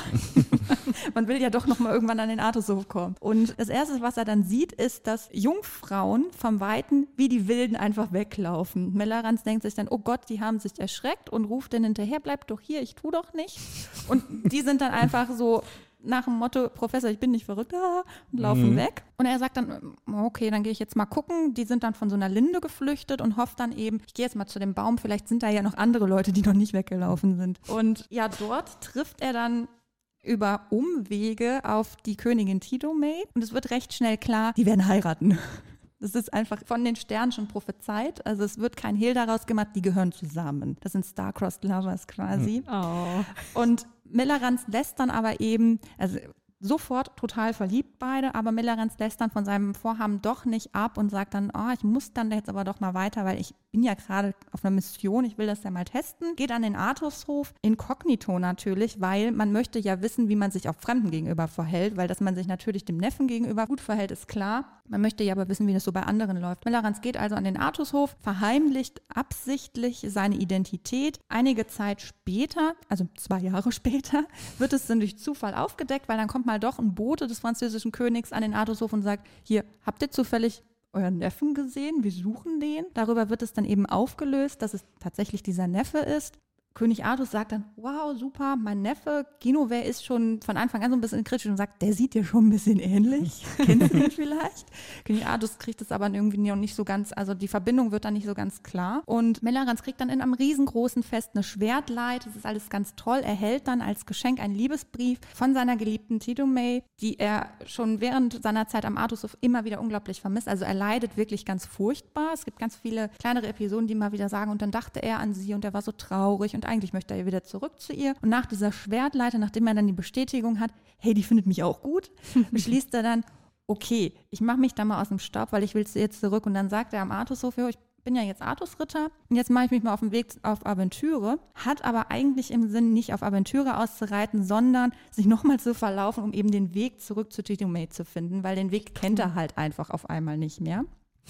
Man will ja doch noch mal irgendwann an den Artushof kommen. Und das Erste, was er dann sieht, ist, dass Jungfrauen vom Weiten wie die Wilden einfach weglaufen. Mellarans denkt sich dann, oh Gott, die haben sich erschreckt und ruft dann hinterher, bleib doch hier, ich tu doch nichts. Und die sind dann einfach so nach dem Motto, Professor, ich bin nicht verrückt, ah, und laufen Mhm. weg. Und er sagt dann, okay, dann gehe ich jetzt mal gucken. Die sind dann von so einer Linde geflüchtet und hofft dann eben, ich gehe jetzt mal zu dem Baum, vielleicht sind da ja noch andere Leute, die noch nicht weggelaufen sind. Und ja, dort trifft er dann über Umwege auf die Königin Tidome und es wird recht schnell klar, die werden heiraten. Das ist einfach von den Sternen schon prophezeit. Also es wird kein Hehl daraus gemacht, die gehören zusammen. Das sind Star-Crossed Lovers quasi. Oh. Und Mellarans lässt dann aber eben, also sofort total verliebt beide, aber Mellarans lässt dann von seinem Vorhaben doch nicht ab und sagt dann, oh, ich muss dann jetzt aber doch mal weiter, weil ich bin ja gerade auf einer Mission, ich will das ja mal testen. Geht an den Artushof, inkognito natürlich, weil man möchte ja wissen, wie man sich auch Fremden gegenüber verhält, weil dass man sich natürlich dem Neffen gegenüber gut verhält, ist klar. Man möchte ja aber wissen, wie das so bei anderen läuft. Mellarans geht also an den Artushof, verheimlicht absichtlich seine Identität. Einige Zeit später, also zwei Jahre später, wird es dann durch Zufall aufgedeckt, weil dann kommt mal doch ein Bote des französischen Königs an den Artushof und sagt, hier, habt ihr zufällig euren Neffen gesehen? Wir suchen den. Darüber wird es dann eben aufgelöst, dass es tatsächlich dieser Neffe ist. König Artus sagt dann, wow, super, mein Neffe, Guinevere ist schon von Anfang an so ein bisschen kritisch und sagt, der sieht dir schon ein bisschen ähnlich. Kennst du ihn vielleicht? König Artus kriegt es aber irgendwie noch nicht so ganz, also die Verbindung wird dann nicht so ganz klar. Und Mellarans kriegt dann in einem riesengroßen Fest eine Schwertleit, das ist alles ganz toll. Er hält dann als Geschenk einen Liebesbrief von seiner geliebten Tidome, die er schon während seiner Zeit am Artushof immer wieder unglaublich vermisst. Also er leidet wirklich ganz furchtbar. Es gibt ganz viele kleinere Episoden, die mal wieder sagen, und dann dachte er an sie und er war so traurig und Und eigentlich möchte er ja wieder zurück zu ihr. Und nach dieser Schwertleiter, nachdem er dann die Bestätigung hat, hey, die findet mich auch gut, beschließt er dann, okay, ich mache mich da mal aus dem Staub, weil ich will zu ihr zurück. Und dann sagt er am Artushof, ich bin ja jetzt Artusritter und jetzt mache ich mich mal auf den Weg auf Aventüre, hat aber eigentlich im Sinn, nicht auf Aventüre auszureiten, sondern sich nochmal zu verlaufen, um eben den Weg zurück zu Tidome zu finden, weil den Weg kennt er halt einfach auf einmal nicht mehr.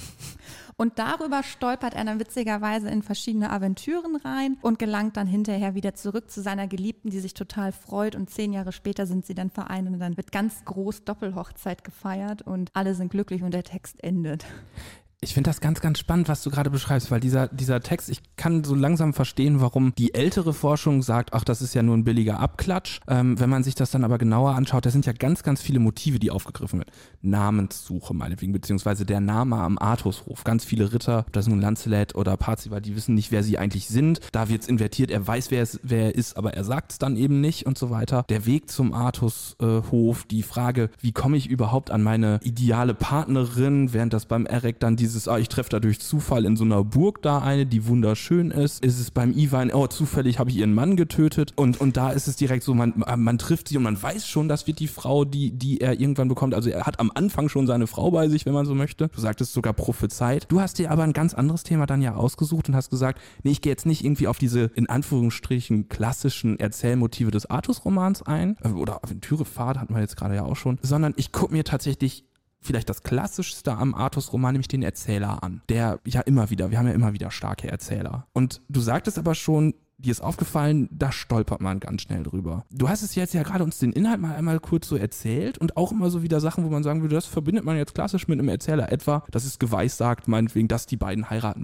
Und darüber stolpert er dann witzigerweise in verschiedene Aventüren rein und gelangt dann hinterher wieder zurück zu seiner Geliebten, die sich total freut. Und zehn Jahre später sind sie dann vereint und dann wird ganz groß Doppelhochzeit gefeiert und alle sind glücklich und der Text endet. Ich finde das ganz, ganz spannend, was du gerade beschreibst, weil dieser, dieser Text, ich kann so langsam verstehen, warum die ältere Forschung sagt, ach, das ist ja nur ein billiger Abklatsch. Ähm, wenn man sich das dann aber genauer anschaut, da sind ja ganz, ganz viele Motive, die aufgegriffen werden. Namenssuche meinetwegen, beziehungsweise der Name am Artushof. Ganz viele Ritter, ob das nun Lancelot oder Parzival, die wissen nicht, wer sie eigentlich sind. Da wird es invertiert, er weiß, wer, es, wer er ist, aber er sagt es dann eben nicht und so weiter. Der Weg zum Artushof, die Frage, wie komme ich überhaupt an meine ideale Partnerin, während das beim Erek dann diese Dieses, ah, ich treffe da durch Zufall in so einer Burg da eine, die wunderschön ist. Ist es beim Iwan, oh, zufällig habe ich ihren Mann getötet. Und, und da ist es direkt so, man, man trifft sie und man weiß schon, das wird die Frau, die, die er irgendwann bekommt. Also er hat am Anfang schon seine Frau bei sich, wenn man so möchte. Du sagtest sogar prophezeit. Du hast dir aber ein ganz anderes Thema dann ja ausgesucht und hast gesagt, nee, ich gehe jetzt nicht irgendwie auf diese, in Anführungsstrichen, klassischen Erzählmotive des Artus-Romans ein. Oder Aventürefahrt hatten wir jetzt gerade ja auch schon. Sondern ich gucke mir tatsächlich vielleicht das Klassischste am Artus-Roman, nämlich den Erzähler an. Der ja immer wieder, wir haben ja immer wieder starke Erzähler. Und du sagtest aber schon, dir ist aufgefallen, da stolpert man ganz schnell drüber. Du hast es jetzt ja gerade uns den Inhalt mal einmal kurz so erzählt und auch immer so wieder Sachen, wo man sagen würde, das verbindet man jetzt klassisch mit einem Erzähler. Etwa, dass es geweissagt, meinetwegen, dass die beiden heiraten werden.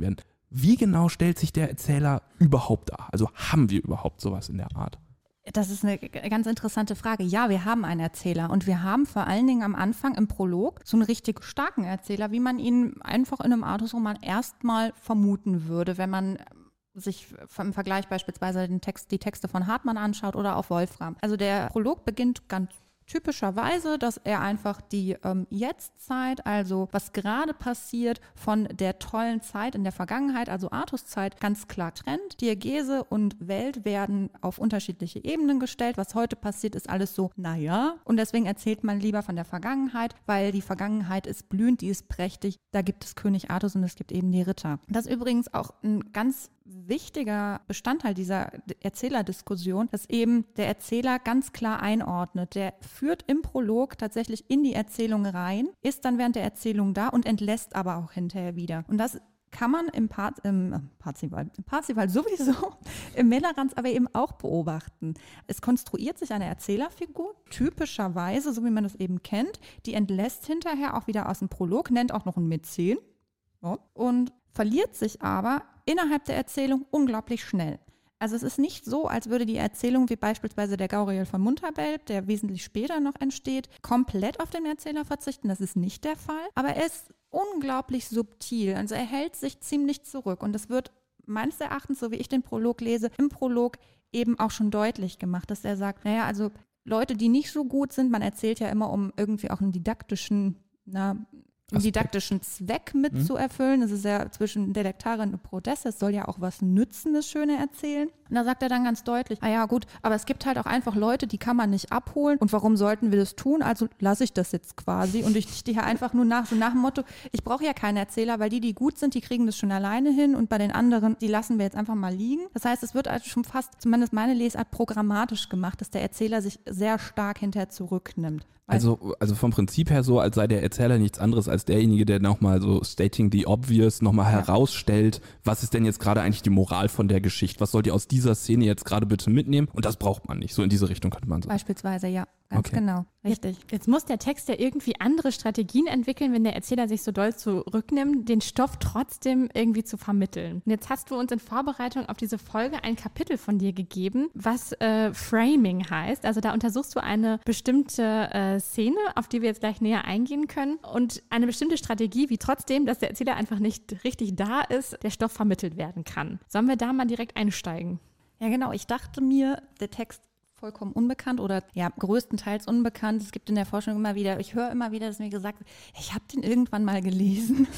Wie genau stellt sich der Erzähler überhaupt dar? Also haben wir überhaupt sowas in der Art? Das ist eine ganz interessante Frage. Ja, wir haben einen Erzähler und wir haben vor allen Dingen am Anfang im Prolog so einen richtig starken Erzähler, wie man ihn einfach in einem Artusroman erstmal vermuten würde, wenn man sich im Vergleich beispielsweise den Text, die Texte von Hartmann anschaut oder auch Wolfram. Also der Prolog beginnt ganz typischerweise, dass er einfach die ähm, Jetztzeit, also was gerade passiert, von der tollen Zeit in der Vergangenheit, also Artuszeit, ganz klar trennt. Diegese und Welt werden auf unterschiedliche Ebenen gestellt. Was heute passiert, ist alles so, naja. Und deswegen erzählt man lieber von der Vergangenheit, weil die Vergangenheit ist blühend, die ist prächtig. Da gibt es König Artus und es gibt eben die Ritter. Das ist übrigens auch ein ganz wichtiger Bestandteil dieser Erzählerdiskussion, dass eben der Erzähler ganz klar einordnet. Der führt im Prolog tatsächlich in die Erzählung rein, ist dann während der Erzählung da und entlässt aber auch hinterher wieder. Und das kann man im, Par- im Parzival, im Parzival sowieso, im Mellerans aber eben auch beobachten. Es konstruiert sich eine Erzählerfigur, typischerweise, so wie man das eben kennt, die entlässt hinterher auch wieder aus dem Prolog, nennt auch noch einen Mäzen, ja, und verliert sich aber innerhalb der Erzählung unglaublich schnell. Also es ist nicht so, als würde die Erzählung, wie beispielsweise der Gauriel von Munterbelb, der wesentlich später noch entsteht, komplett auf den Erzähler verzichten. Das ist nicht der Fall. Aber er ist unglaublich subtil. Also er hält sich ziemlich zurück. Und das wird meines Erachtens, so wie ich den Prolog lese, im Prolog eben auch schon deutlich gemacht, dass er sagt, naja, also Leute, die nicht so gut sind, man erzählt ja immer, um irgendwie auch einen didaktischen, na, einen didaktischen Zweck mit mhm. zu erfüllen. Das ist ja zwischen Delektarin und Prodesse. Es soll ja auch was nützen, das Schöne erzählen. Und da sagt er dann ganz deutlich, ah ja gut, aber es gibt halt auch einfach Leute, die kann man nicht abholen. Und warum sollten wir das tun? Also lasse ich das jetzt quasi. Und ich stehe einfach nur nach, so nach dem Motto, ich brauche ja keinen Erzähler, weil die, die gut sind, die kriegen das schon alleine hin. Und bei den anderen, die lassen wir jetzt einfach mal liegen. Das heißt, es wird also schon fast, zumindest meine Lesart, programmatisch gemacht, dass der Erzähler sich sehr stark hinterher zurücknimmt. Also, also vom Prinzip her so, als sei der Erzähler nichts anderes als derjenige, der nochmal so stating the obvious, nochmal ja. herausstellt, was ist denn jetzt gerade eigentlich die Moral von der Geschichte? Was sollt ihr aus dieser Szene jetzt gerade bitte mitnehmen? Und das braucht man nicht. So in diese Richtung könnte man sagen. Beispielsweise, ja. Ganz okay. genau. Richtig. Jetzt, jetzt muss der Text ja irgendwie andere Strategien entwickeln, wenn der Erzähler sich so doll zurücknimmt, den Stoff trotzdem irgendwie zu vermitteln. Und jetzt hast du uns in Vorbereitung auf diese Folge ein Kapitel von dir gegeben, was äh, Framing heißt. Also da untersuchst du eine bestimmte äh, Szene, auf die wir jetzt gleich näher eingehen können, und eine bestimmte Strategie, wie trotzdem, dass der Erzähler einfach nicht richtig da ist, der Stoff vermittelt werden kann. Sollen wir da mal direkt einsteigen? Ja, genau. Ich dachte mir, der Text vollkommen unbekannt oder ja, größtenteils unbekannt. Es gibt in der Forschung immer wieder, ich höre immer wieder, dass mir gesagt wird, ich habe den irgendwann mal gelesen,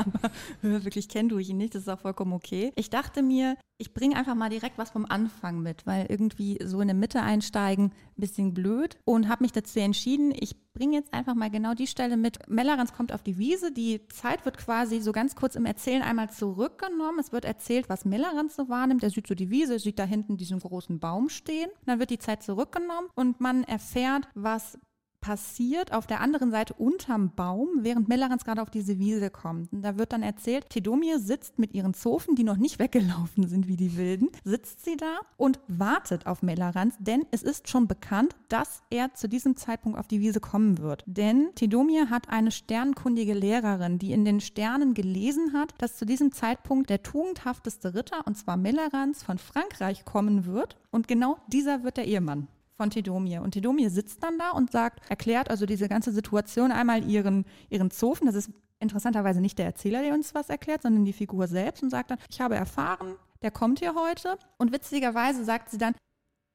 aber wirklich kennen tue ich ihn nicht, das ist auch vollkommen okay. Ich dachte mir, ich bringe einfach mal direkt was vom Anfang mit, weil irgendwie so in der Mitte einsteigen, ein bisschen blöd, und habe mich dazu entschieden, ich bringe jetzt einfach mal genau die Stelle mit. Mellerans kommt auf die Wiese, die Zeit wird quasi so ganz kurz im Erzählen einmal zurückgenommen. Es wird erzählt, was Mellerans so wahrnimmt. Er sieht so die Wiese, sieht da hinten diesen großen Baum stehen. Dann wird die Zeit zurückgenommen und man erfährt, was passiert auf der anderen Seite unterm Baum, während Mellerans gerade auf diese Wiese kommt. Und da wird dann erzählt, Thedomir sitzt mit ihren Zofen, die noch nicht weggelaufen sind wie die Wilden, sitzt sie da und wartet auf Mellerans, denn es ist schon bekannt, dass er zu diesem Zeitpunkt auf die Wiese kommen wird. Denn Thedomir hat eine sternkundige Lehrerin, die in den Sternen gelesen hat, dass zu diesem Zeitpunkt der tugendhafteste Ritter, und zwar Mellerans, von Frankreich kommen wird. Und genau dieser wird der Ehemann von Thedomir. Und Thedomir sitzt dann da und sagt, erklärt also diese ganze Situation einmal ihren, ihren Zofen. Das ist interessanterweise nicht der Erzähler, der uns was erklärt, sondern die Figur selbst, und sagt dann, ich habe erfahren, der kommt hier heute. Und witzigerweise sagt sie dann,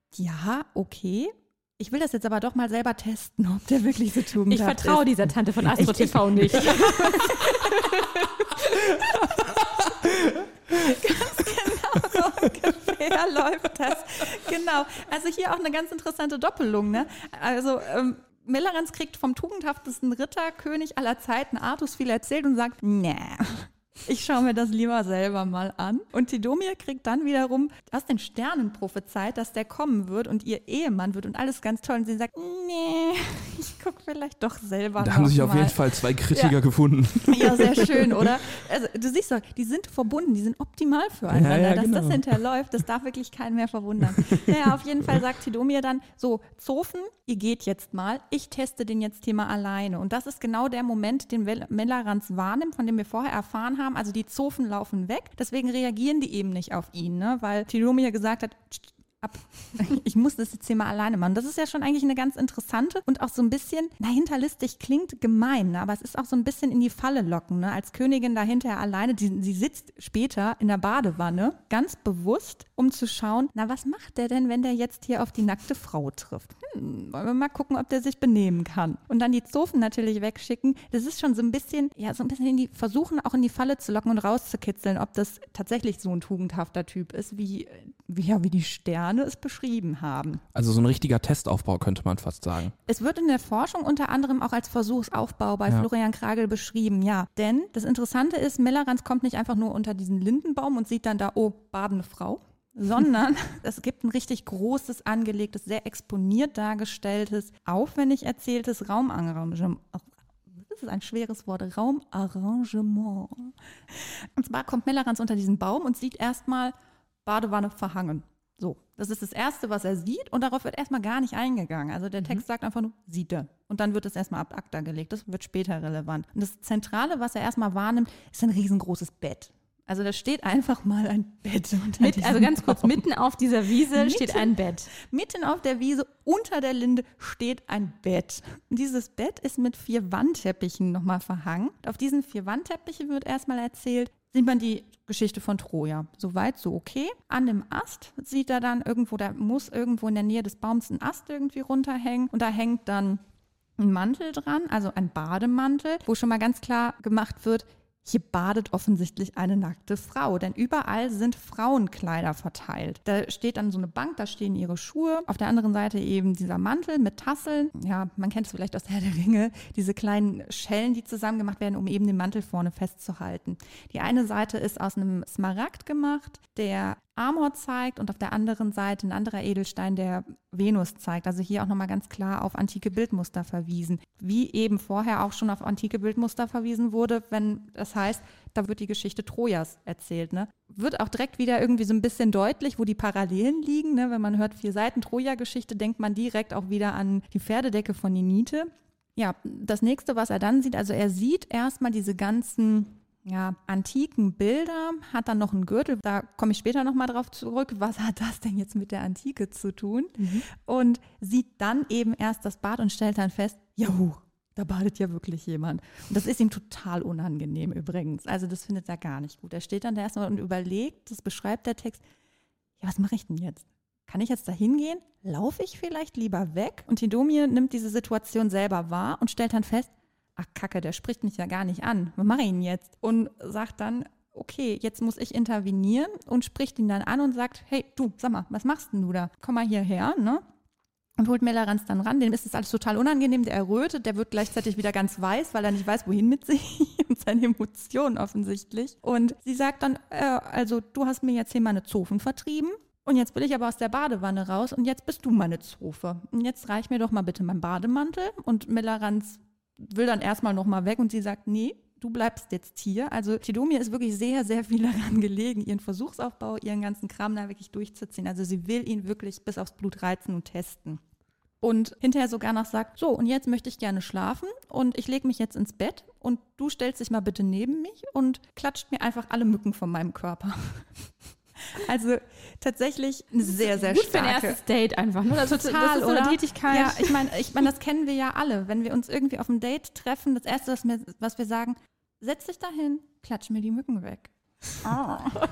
ja, okay, ich will das jetzt aber doch mal selber testen, ob der wirklich so tugendhaft ist. Ich vertraue dieser Tante von Astro T V nicht. Ganz genau, so ungefähr läuft das. Genau, also hier auch eine ganz interessante Doppelung, ne? Also ähm, Mellerans kriegt vom tugendhaftesten Ritter, König aller Zeiten, Artus, viel erzählt und sagt, nee, ich schaue mir das lieber selber mal an. Und Thedomir kriegt dann wiederum aus den Sternen prophezeit, dass der kommen wird und ihr Ehemann wird und alles ganz toll. Und sie sagt, nee, ich gucke vielleicht doch selber Da noch haben sich mal. auf jeden Fall zwei Kritiker ja. gefunden. Ja, sehr schön, oder? Also du siehst doch, die sind verbunden, die sind optimal füreinander. Ja, ja, dass genau. das hinterläuft, das darf wirklich keinen mehr verwundern. Naja, auf jeden Fall sagt Thedomir dann, so, Zofen, ihr geht jetzt mal, ich teste den jetzt hier mal alleine. Und das ist genau der Moment, den Mellerans wahrnimmt, von dem wir vorher erfahren haben, haben. Also die Zofen laufen weg, deswegen reagieren die eben nicht auf ihn, ne? Weil Tidome gesagt hat, ab. Ich muss das jetzt hier mal alleine machen. Das ist ja schon eigentlich eine ganz interessante und auch so ein bisschen, na, hinterlistig klingt gemein, ne? Aber es ist auch so ein bisschen in die Falle locken, ne? Als Königin da hinterher alleine, die, sie sitzt später in der Badewanne, ganz bewusst, um zu schauen, na, was macht der denn, wenn der jetzt hier auf die nackte Frau trifft? Hm, wollen wir mal gucken, ob der sich benehmen kann. Und dann die Zofen natürlich wegschicken. Das ist schon so ein bisschen, ja, so ein bisschen in die, versuchen auch in die Falle zu locken und rauszukitzeln, ob das tatsächlich so ein tugendhafter Typ ist, wie, wie, ja, wie die Sterne es beschrieben haben. Also so ein richtiger Testaufbau, könnte man fast sagen. Es wird in der Forschung unter anderem auch als Versuchsaufbau bei ja. Florian Kragel beschrieben, ja. Denn das Interessante ist, Mellerans kommt nicht einfach nur unter diesen Lindenbaum und sieht dann da, oh, badende Frau, sondern es gibt ein richtig großes, angelegtes, sehr exponiert dargestelltes, aufwendig erzähltes Raumarrangement. Das ist ein schweres Wort, Raumarrangement. Und zwar kommt Mellerans unter diesen Baum und sieht erstmal Badewanne verhangen. So, das ist das Erste, was er sieht und darauf wird erstmal gar nicht eingegangen. Also der Text mhm. sagt einfach nur, sieht er. Und dann wird es erstmal ab acta gelegt. Das wird später relevant. Und das Zentrale, was er erstmal wahrnimmt, ist ein riesengroßes Bett. Also da steht einfach mal ein Bett. Mit, also ganz kurz, Baum. Mitten auf dieser Wiese mitten, steht ein Bett. Mitten auf der Wiese, unter der Linde, steht ein Bett. Und dieses Bett ist mit vier Wandteppichen nochmal verhangen. Und auf diesen vier Wandteppichen wird erstmal erzählt, sieht man die Geschichte von Troja. Soweit, so okay. An dem Ast sieht er dann irgendwo, da muss irgendwo in der Nähe des Baums ein Ast irgendwie runterhängen. Und da hängt dann ein Mantel dran, also ein Bademantel, wo schon mal ganz klar gemacht wird, hier badet offensichtlich eine nackte Frau, denn überall sind Frauenkleider verteilt. Da steht dann so eine Bank, da stehen ihre Schuhe. Auf der anderen Seite eben dieser Mantel mit Tasseln. Ja, man kennt es vielleicht aus Herr der Ringe, diese kleinen Schellen, die zusammen gemacht werden, um eben den Mantel vorne festzuhalten. Die eine Seite ist aus einem Smaragd gemacht, der Amor zeigt und auf der anderen Seite ein anderer Edelstein, der Venus zeigt. Also hier auch nochmal ganz klar auf antike Bildmuster verwiesen. Wie eben vorher auch schon auf antike Bildmuster verwiesen wurde, wenn das heißt, da wird die Geschichte Trojas erzählt. Ne? Wird auch direkt wieder irgendwie so ein bisschen deutlich, wo die Parallelen liegen. Ne? Wenn man hört vier Seiten Troja-Geschichte, denkt man direkt auch wieder an die Pferdedecke von Ninite. Ja, das nächste, was er dann sieht, also er sieht erstmal diese ganzen ja, antiken Bilder, hat dann noch einen Gürtel, da komme ich später nochmal drauf zurück, was hat das denn jetzt mit der Antike zu tun? Mhm. Und sieht dann eben erst das Bad und stellt dann fest, juhu, da badet ja wirklich jemand. Und das ist ihm total unangenehm übrigens, also das findet er gar nicht gut. Er steht dann da erstmal und überlegt, das beschreibt der Text, ja, was mache ich denn jetzt? Kann ich jetzt da hingehen? Laufe ich vielleicht lieber weg? Und Tidome nimmt diese Situation selber wahr und stellt dann fest, ach Kacke, der spricht mich ja gar nicht an. Was mache ich ihn jetzt? Und sagt dann, okay, jetzt muss ich intervenieren und spricht ihn dann an und sagt, hey, du, sag mal, was machst denn du da? Komm mal hierher, ne? Und holt Mellerans dann ran. Dem ist das alles total unangenehm. Der errötet, der wird gleichzeitig wieder ganz weiß, weil er nicht weiß, wohin mit sich und seine Emotionen offensichtlich. Und sie sagt dann, äh, also du hast mir jetzt hier meine Zofen vertrieben. Und jetzt will ich aber aus der Badewanne raus und jetzt bist du meine Zofe. Und jetzt reich mir doch mal bitte meinen Bademantel. Und Mellerans will dann erstmal nochmal weg und sie sagt, nee, du bleibst jetzt hier. Also Tidome ist wirklich sehr, sehr viel daran gelegen, ihren Versuchsaufbau, ihren ganzen Kram da wirklich durchzuziehen. Also sie will ihn wirklich bis aufs Blut reizen und testen. Und hinterher sogar noch sagt, so, und jetzt möchte ich gerne schlafen und ich lege mich jetzt ins Bett und du stellst dich mal bitte neben mich und klatscht mir einfach alle Mücken von meinem Körper. Also tatsächlich eine sehr, sehr gut starke. Gut für ein erstes Date einfach. Ne? Also, Total, das ist so eine oder? Tätigkeit. Ja, ich meine, ich mein, das kennen wir ja alle. Wenn wir uns irgendwie auf einem Date treffen, das Erste, was wir, was wir sagen, setz dich dahin, klatsch mir die Mücken weg. Oh.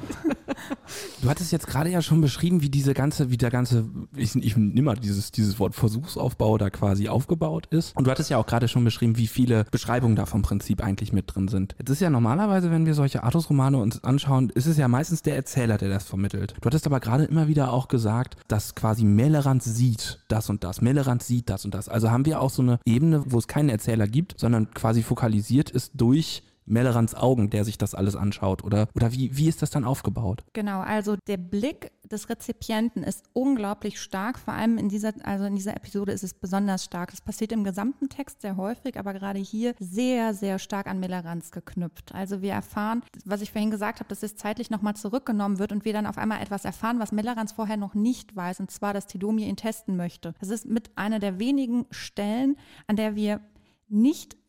Du hattest jetzt gerade ja schon beschrieben, wie diese ganze, wie der ganze, ich, ich nehme mal dieses, dieses Wort Versuchsaufbau da quasi aufgebaut ist. Und du hattest ja auch gerade schon beschrieben, wie viele Beschreibungen da vom Prinzip eigentlich mit drin sind. Jetzt ist ja normalerweise, wenn wir solche Artusromane uns anschauen, ist es ja meistens der Erzähler, der das vermittelt. Du hattest aber gerade immer wieder auch gesagt, dass quasi Mellerans sieht das und das, Mellerans sieht das und das. Also haben wir auch so eine Ebene, wo es keinen Erzähler gibt, sondern quasi fokalisiert ist durch Mellerans Augen, der sich das alles anschaut, oder, oder wie, wie ist das dann aufgebaut? Genau, also der Blick des Rezipienten ist unglaublich stark, vor allem in dieser, also in dieser Episode ist es besonders stark. Das passiert im gesamten Text sehr häufig, aber gerade hier sehr, sehr stark an Mellerans geknüpft. Also wir erfahren, was ich vorhin gesagt habe, dass es zeitlich nochmal zurückgenommen wird und wir dann auf einmal etwas erfahren, was Mellerans vorher noch nicht weiß, und zwar, dass Tidome ihn testen möchte. Das ist mit einer der wenigen Stellen, an der wir nicht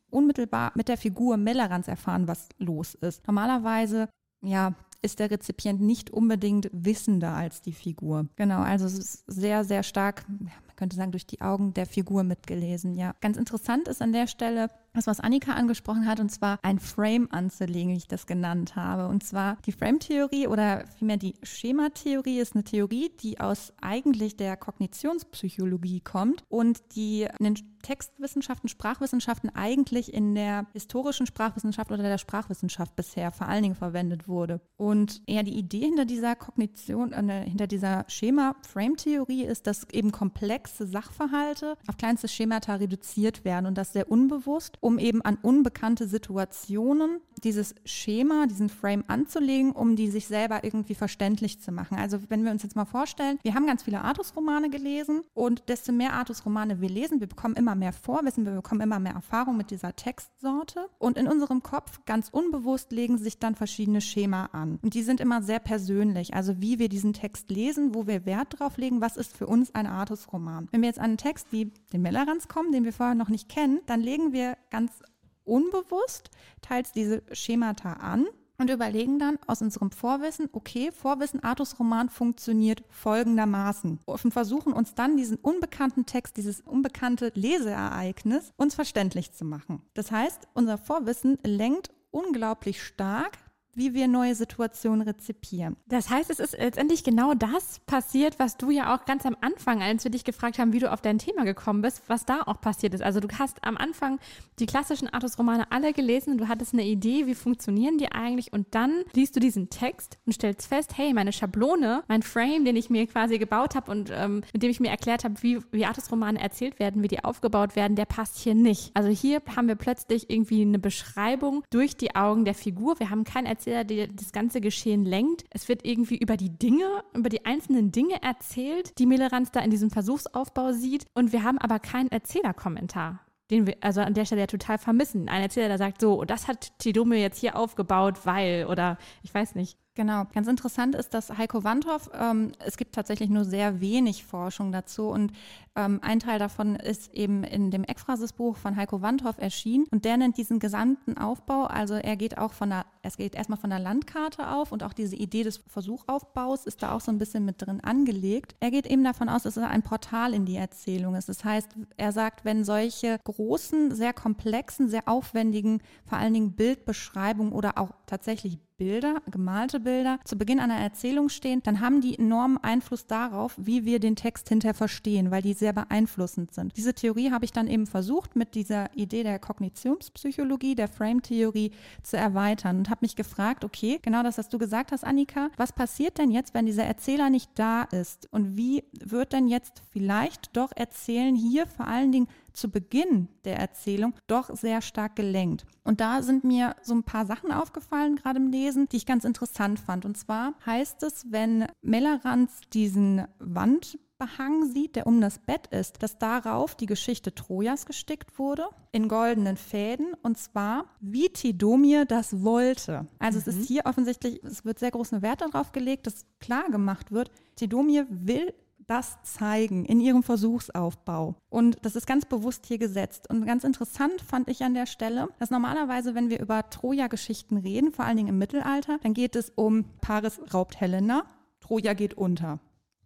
unmittelbar mit der Figur Mellerans erfahren, was los ist. Normalerweise, ja, ist der Rezipient nicht unbedingt wissender als die Figur. Genau, also es ist sehr, sehr stark, man könnte sagen, durch die Augen der Figur mitgelesen, ja. Ganz interessant ist an der Stelle das, was Annika angesprochen hat, und zwar ein Frame anzulegen, wie ich das genannt habe. Und zwar die Frame-Theorie oder vielmehr die Schematheorie ist eine Theorie, die aus eigentlich der Kognitionspsychologie kommt und die in den Textwissenschaften, Sprachwissenschaften eigentlich in der historischen Sprachwissenschaft oder der Sprachwissenschaft bisher vor allen Dingen verwendet wurde. Und eher die Idee hinter dieser Kognition, äh, hinter dieser Schema-Frame-Theorie ist, dass eben komplexe Sachverhalte auf kleinste Schemata reduziert werden und das sehr unbewusst, um eben an unbekannte Situationen dieses Schema, diesen Frame anzulegen, um die sich selber irgendwie verständlich zu machen. Also wenn wir uns jetzt mal vorstellen, wir haben ganz viele Artus-Romane gelesen und desto mehr Artus-Romane wir lesen, wir bekommen immer mehr Vorwissen, wir bekommen immer mehr Erfahrung mit dieser Textsorte und in unserem Kopf ganz unbewusst legen sich dann verschiedene Schema an. Und die sind immer sehr persönlich, also wie wir diesen Text lesen, wo wir Wert drauf legen, was ist für uns ein Artus-Roman. Wenn wir jetzt an einen Text wie den Mellerans kommen, den wir vorher noch nicht kennen, dann legen wir ganz unbewusst teils diese Schemata an und überlegen dann aus unserem Vorwissen, okay, Vorwissen Artus-Roman funktioniert folgendermaßen und versuchen uns dann diesen unbekannten Text, dieses unbekannte Leseereignis uns verständlich zu machen. Das heißt, unser Vorwissen lenkt unglaublich stark, wie wir neue Situationen rezipieren. Das heißt, es ist letztendlich genau das passiert, was du ja auch ganz am Anfang, als wir dich gefragt haben, wie du auf dein Thema gekommen bist, was da auch passiert ist. Also du hast am Anfang die klassischen Artus-Romane alle gelesen und du hattest eine Idee, wie funktionieren die eigentlich, und dann liest du diesen Text und stellst fest, hey, meine Schablone, mein Frame, den ich mir quasi gebaut habe und ähm, mit dem ich mir erklärt habe, wie, wie Artus-Romane erzählt werden, wie die aufgebaut werden, der passt hier nicht. Also hier haben wir plötzlich irgendwie eine Beschreibung durch die Augen der Figur. Wir haben keinen Erzähler, der das ganze Geschehen lenkt. Es wird irgendwie über die Dinge, über die einzelnen Dinge erzählt, die Mellerans da in diesem Versuchsaufbau sieht, und wir haben aber keinen Erzählerkommentar, den wir also an der Stelle ja total vermissen. Ein Erzähler, der sagt, so, das hat Tidome jetzt hier aufgebaut, weil, oder ich weiß nicht. Genau. Ganz interessant ist, dass Heiko Wandhoff, ähm, es gibt tatsächlich nur sehr wenig Forschung dazu und ähm, ein Teil davon ist eben in dem Ekphrasis-Buch von Heiko Wandhoff erschienen und der nennt diesen gesamten Aufbau, also er geht auch von der, es geht erstmal von der Landkarte auf und auch diese Idee des Versuchaufbaus ist da auch so ein bisschen mit drin angelegt. Er geht eben davon aus, dass es ein Portal in die Erzählung ist. Das heißt, er sagt, wenn solche großen, sehr komplexen, sehr aufwendigen, vor allen Dingen Bildbeschreibungen oder auch tatsächlich Bilder, gemalte Bilder, zu Beginn einer Erzählung stehen, dann haben die enormen Einfluss darauf, wie wir den Text hinterher verstehen, weil die sehr beeinflussend sind. Diese Theorie habe ich dann eben versucht, mit dieser Idee der Kognitionspsychologie, der Frame-Theorie zu erweitern und habe mich gefragt, okay, genau das, was du gesagt hast, Annika, was passiert denn jetzt, wenn dieser Erzähler nicht da ist? Und wie wird denn jetzt vielleicht doch Erzählen hier vor allen Dingen zu Beginn der Erzählung doch sehr stark gelenkt. Und da sind mir so ein paar Sachen aufgefallen, gerade im Lesen, die ich ganz interessant fand. Und zwar heißt es, wenn Mellerans diesen Wandbehang sieht, der um das Bett ist, dass darauf die Geschichte Trojas gestickt wurde, in goldenen Fäden, und zwar, wie Tidomir das wollte. Also mhm. es ist hier offensichtlich, es wird sehr großen Wert darauf gelegt, dass klar gemacht wird, Tidomir will das zeigen in ihrem Versuchsaufbau. Und das ist ganz bewusst hier gesetzt. Und ganz interessant fand ich an der Stelle, dass normalerweise, wenn wir über Troja-Geschichten reden, vor allen Dingen im Mittelalter, dann geht es um Paris raubt Helena, Troja geht unter.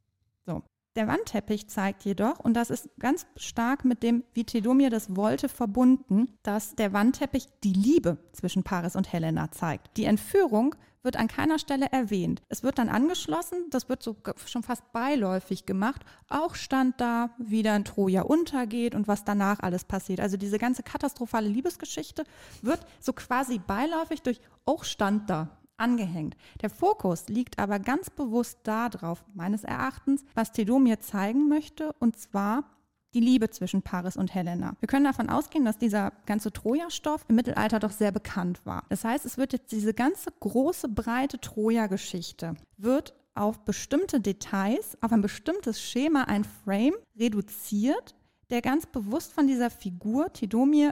So. Der Wandteppich zeigt jedoch, und das ist ganz stark mit dem, wie Tidomir das wollte, verbunden, dass der Wandteppich die Liebe zwischen Paris und Helena zeigt. Die Entführung wird an keiner Stelle erwähnt. Es wird dann angeschlossen, das wird so schon fast beiläufig gemacht. Auch stand da, wie dann Troja untergeht und was danach alles passiert. Also diese ganze katastrophale Liebesgeschichte wird so quasi beiläufig durch auch stand da angehängt. Der Fokus liegt aber ganz bewusst darauf, meines Erachtens, was Tidomir zeigen möchte, und zwar die Liebe zwischen Paris und Helena. Wir können davon ausgehen, dass dieser ganze Troja-Stoff im Mittelalter doch sehr bekannt war. Das heißt, es wird jetzt diese ganze große, breite Troja-Geschichte wird auf bestimmte Details, auf ein bestimmtes Schema, ein Frame reduziert, der ganz bewusst von dieser Figur Tidomir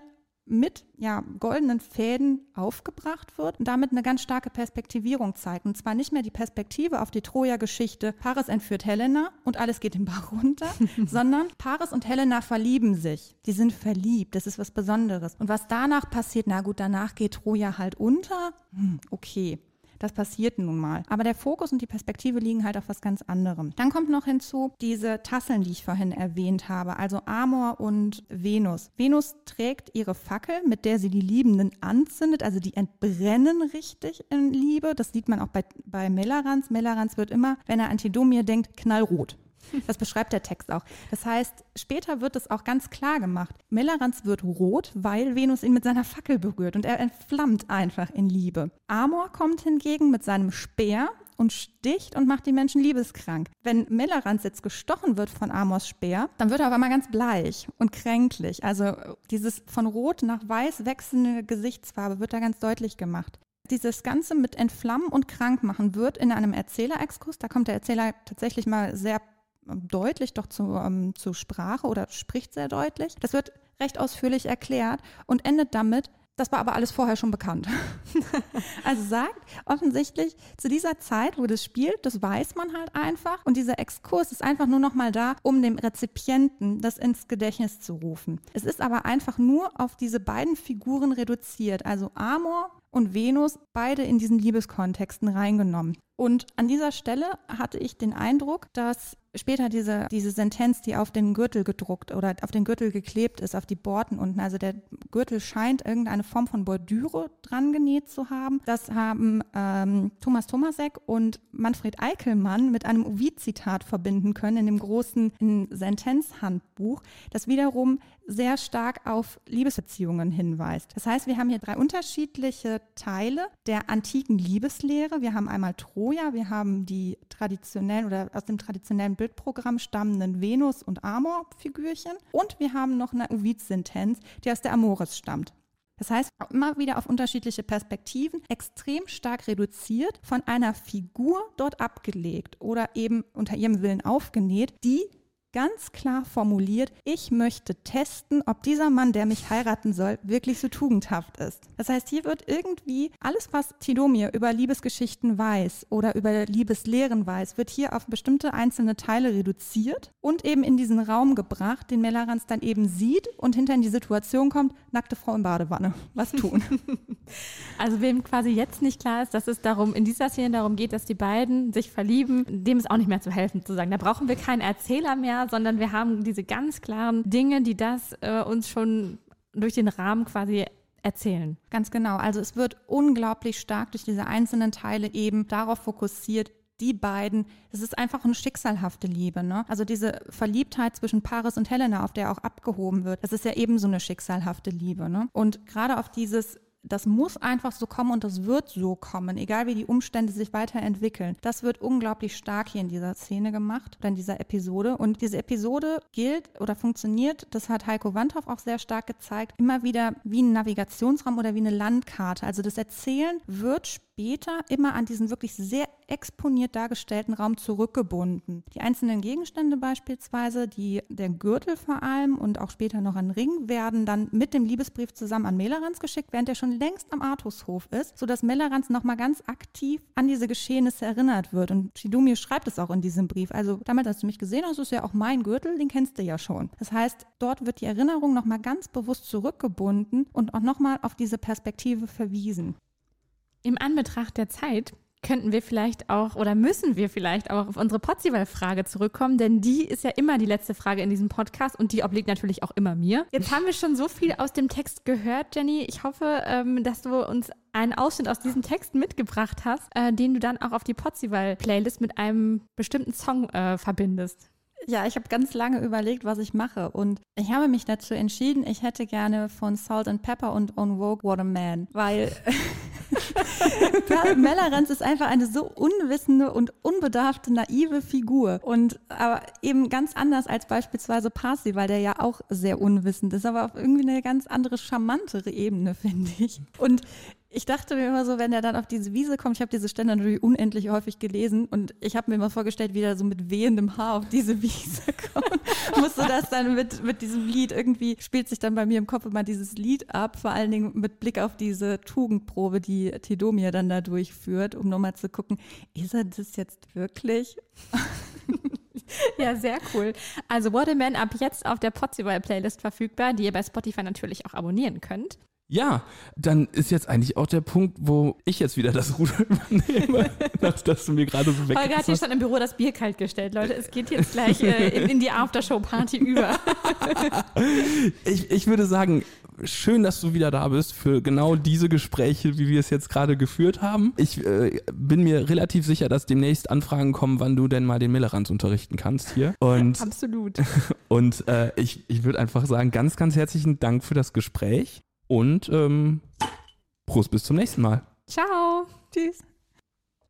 mit ja, goldenen Fäden aufgebracht wird und damit eine ganz starke Perspektivierung zeigt. Und zwar nicht mehr die Perspektive auf die Troja-Geschichte, Paris entführt Helena und alles geht den Bach runter, sondern Paris und Helena verlieben sich. Die sind verliebt, das ist was Besonderes. Und was danach passiert, na gut, danach geht Troja halt unter, hm, okay. Das passiert nun mal. Aber der Fokus und die Perspektive liegen halt auf was ganz anderem. Dann kommt noch hinzu diese Tasseln, die ich vorhin erwähnt habe, also Amor und Venus. Venus trägt ihre Fackel, mit der sie die Liebenden anzündet, also die entbrennen richtig in Liebe. Das sieht man auch bei, bei Melarens. Melarens wird immer, wenn er an Tidomir denkt, knallrot. Das beschreibt der Text auch. Das heißt, später wird es auch ganz klar gemacht. Melarens wird rot, weil Venus ihn mit seiner Fackel berührt und er entflammt einfach in Liebe. Amor kommt hingegen mit seinem Speer und sticht und macht die Menschen liebeskrank. Wenn Melarens jetzt gestochen wird von Amors Speer, dann wird er aber mal ganz bleich und kränklich. Also dieses von rot nach weiß wechselnde Gesichtsfarbe wird da ganz deutlich gemacht. Dieses Ganze mit Entflammen und Krankmachen wird in einem Erzählerexkurs, da kommt der Erzähler tatsächlich mal sehr deutlich doch zu, ähm, zur Sprache oder spricht sehr deutlich. Das wird recht ausführlich erklärt und endet damit, das war aber alles vorher schon bekannt. Also sagt offensichtlich, zu dieser Zeit, wo das spielt, das weiß man halt einfach und dieser Exkurs ist einfach nur noch mal da, um dem Rezipienten das ins Gedächtnis zu rufen. Es ist aber einfach nur auf diese beiden Figuren reduziert, also Amor und Venus, beide in diesen Liebeskontexten reingenommen. Und an dieser Stelle hatte ich den Eindruck, dass später diese, diese Sentenz, die auf den Gürtel gedruckt oder auf den Gürtel geklebt ist, auf die Borten unten, also der Gürtel scheint irgendeine Form von Bordüre dran genäht zu haben. Das haben ähm, Thomas Tomasek und Manfred Eickelmann mit einem Ovid-Zitat verbinden können in dem großen Sentenzhandbuch, das wiederum sehr stark auf Liebesbeziehungen hinweist. Das heißt, wir haben hier drei unterschiedliche Teile der antiken Liebeslehre. Wir haben einmal Troja, wir haben die traditionellen oder aus dem traditionellen Bildprogramm stammenden Venus- und Amor-Figürchen und wir haben noch eine Ovid-Sentenz, die aus der Amoris stammt. Das heißt, immer wieder auf unterschiedliche Perspektiven, extrem stark reduziert, von einer Figur dort abgelegt oder eben unter ihrem Willen aufgenäht, die ganz klar formuliert, ich möchte testen, ob dieser Mann, der mich heiraten soll, wirklich so tugendhaft ist. Das heißt, hier wird irgendwie alles, was Tidomir über Liebesgeschichten weiß oder über Liebeslehren weiß, wird hier auf bestimmte einzelne Teile reduziert und eben in diesen Raum gebracht, den Melarens dann eben sieht und hinter in die Situation kommt, nackte Frau im Badewanne, was tun? Also wem quasi jetzt nicht klar ist, dass es darum in dieser Szene darum geht, dass die beiden sich verlieben, dem ist auch nicht mehr zu helfen, zu sagen, da brauchen wir keinen Erzähler mehr, sondern wir haben diese ganz klaren Dinge, die das äh, uns schon durch den Rahmen quasi erzählen. Ganz genau. Also es wird unglaublich stark durch diese einzelnen Teile eben darauf fokussiert, die beiden, es ist einfach eine schicksalhafte Liebe, ne? Also diese Verliebtheit zwischen Paris und Helena, auf der auch abgehoben wird, das ist ja eben so eine schicksalhafte Liebe, ne? Und gerade auf dieses, das muss einfach so kommen und das wird so kommen, egal wie die Umstände sich weiterentwickeln. Das wird unglaublich stark hier in dieser Szene gemacht oder in dieser Episode. Und diese Episode gilt oder funktioniert, das hat Heiko Wandhoff auch sehr stark gezeigt, immer wieder wie ein Navigationsraum oder wie eine Landkarte. Also das Erzählen wird später immer an diesen wirklich sehr exponiert dargestellten Raum zurückgebunden. Die einzelnen Gegenstände beispielsweise, die der Gürtel vor allem und auch später noch ein Ring, werden dann mit dem Liebesbrief zusammen an Melarens geschickt, während er schon längst am Artushof ist, sodass Melarens nochmal ganz aktiv an diese Geschehnisse erinnert wird. Und Tidomir schreibt es auch in diesem Brief. Also damals, als du mich gesehen hast, ist ja auch mein Gürtel, den kennst du ja schon. Das heißt, dort wird die Erinnerung nochmal ganz bewusst zurückgebunden und auch nochmal auf diese Perspektive verwiesen. Im Anbetracht der Zeit könnten wir vielleicht auch oder müssen wir vielleicht auch auf unsere Potzival-Frage zurückkommen, denn die ist ja immer die letzte Frage in diesem Podcast und die obliegt natürlich auch immer mir. Jetzt haben wir schon so viel aus dem Text gehört, Jenny. Ich hoffe, ähm, dass du uns einen Ausschnitt aus diesem Text mitgebracht hast, äh, den du dann auch auf die Potzival-Playlist mit einem bestimmten Song äh, verbindest. Ja, ich habe ganz lange überlegt, was ich mache und ich habe mich dazu entschieden, ich hätte gerne von Salt and Pepper und On Vogue What a Man, weil Melarens ist einfach eine so unwissende und unbedarfte, naive Figur und aber eben ganz anders als beispielsweise Parzival, der ja auch sehr unwissend ist, aber auf irgendwie eine ganz andere, charmantere Ebene, finde ich. Und Ich dachte mir immer so, wenn er dann auf diese Wiese kommt, ich habe diese Stände natürlich unendlich häufig gelesen und ich habe mir immer vorgestellt, wie er so mit wehendem Haar auf diese Wiese kommt. Musste das dann mit, mit diesem Lied, irgendwie spielt sich dann bei mir im Kopf immer dieses Lied ab, vor allen Dingen mit Blick auf diese Tugendprobe, die Thedomir dann da durchführt, um nochmal zu gucken, ist er das jetzt wirklich? Ja, sehr cool. Also Waterman ab jetzt auf der Potzival-Playlist verfügbar, die ihr bei Spotify natürlich auch abonnieren könnt. Ja, dann ist jetzt eigentlich auch der Punkt, wo ich jetzt wieder das Ruder übernehme, dass, dass du mir gerade so Holger hat hier schon im Büro das Bier kalt gestellt, Leute. Es geht jetzt gleich äh, in die Aftershow-Party über. ich, ich würde sagen, schön, dass du wieder da bist für genau diese Gespräche, wie wir es jetzt gerade geführt haben. Ich äh, bin mir relativ sicher, dass demnächst Anfragen kommen, wann du denn mal den Milleranz unterrichten kannst hier. Und, Absolut. Und äh, ich, ich würde einfach sagen, ganz, ganz herzlichen Dank für das Gespräch und ähm, Prost, bis zum nächsten Mal. Ciao. Tschüss.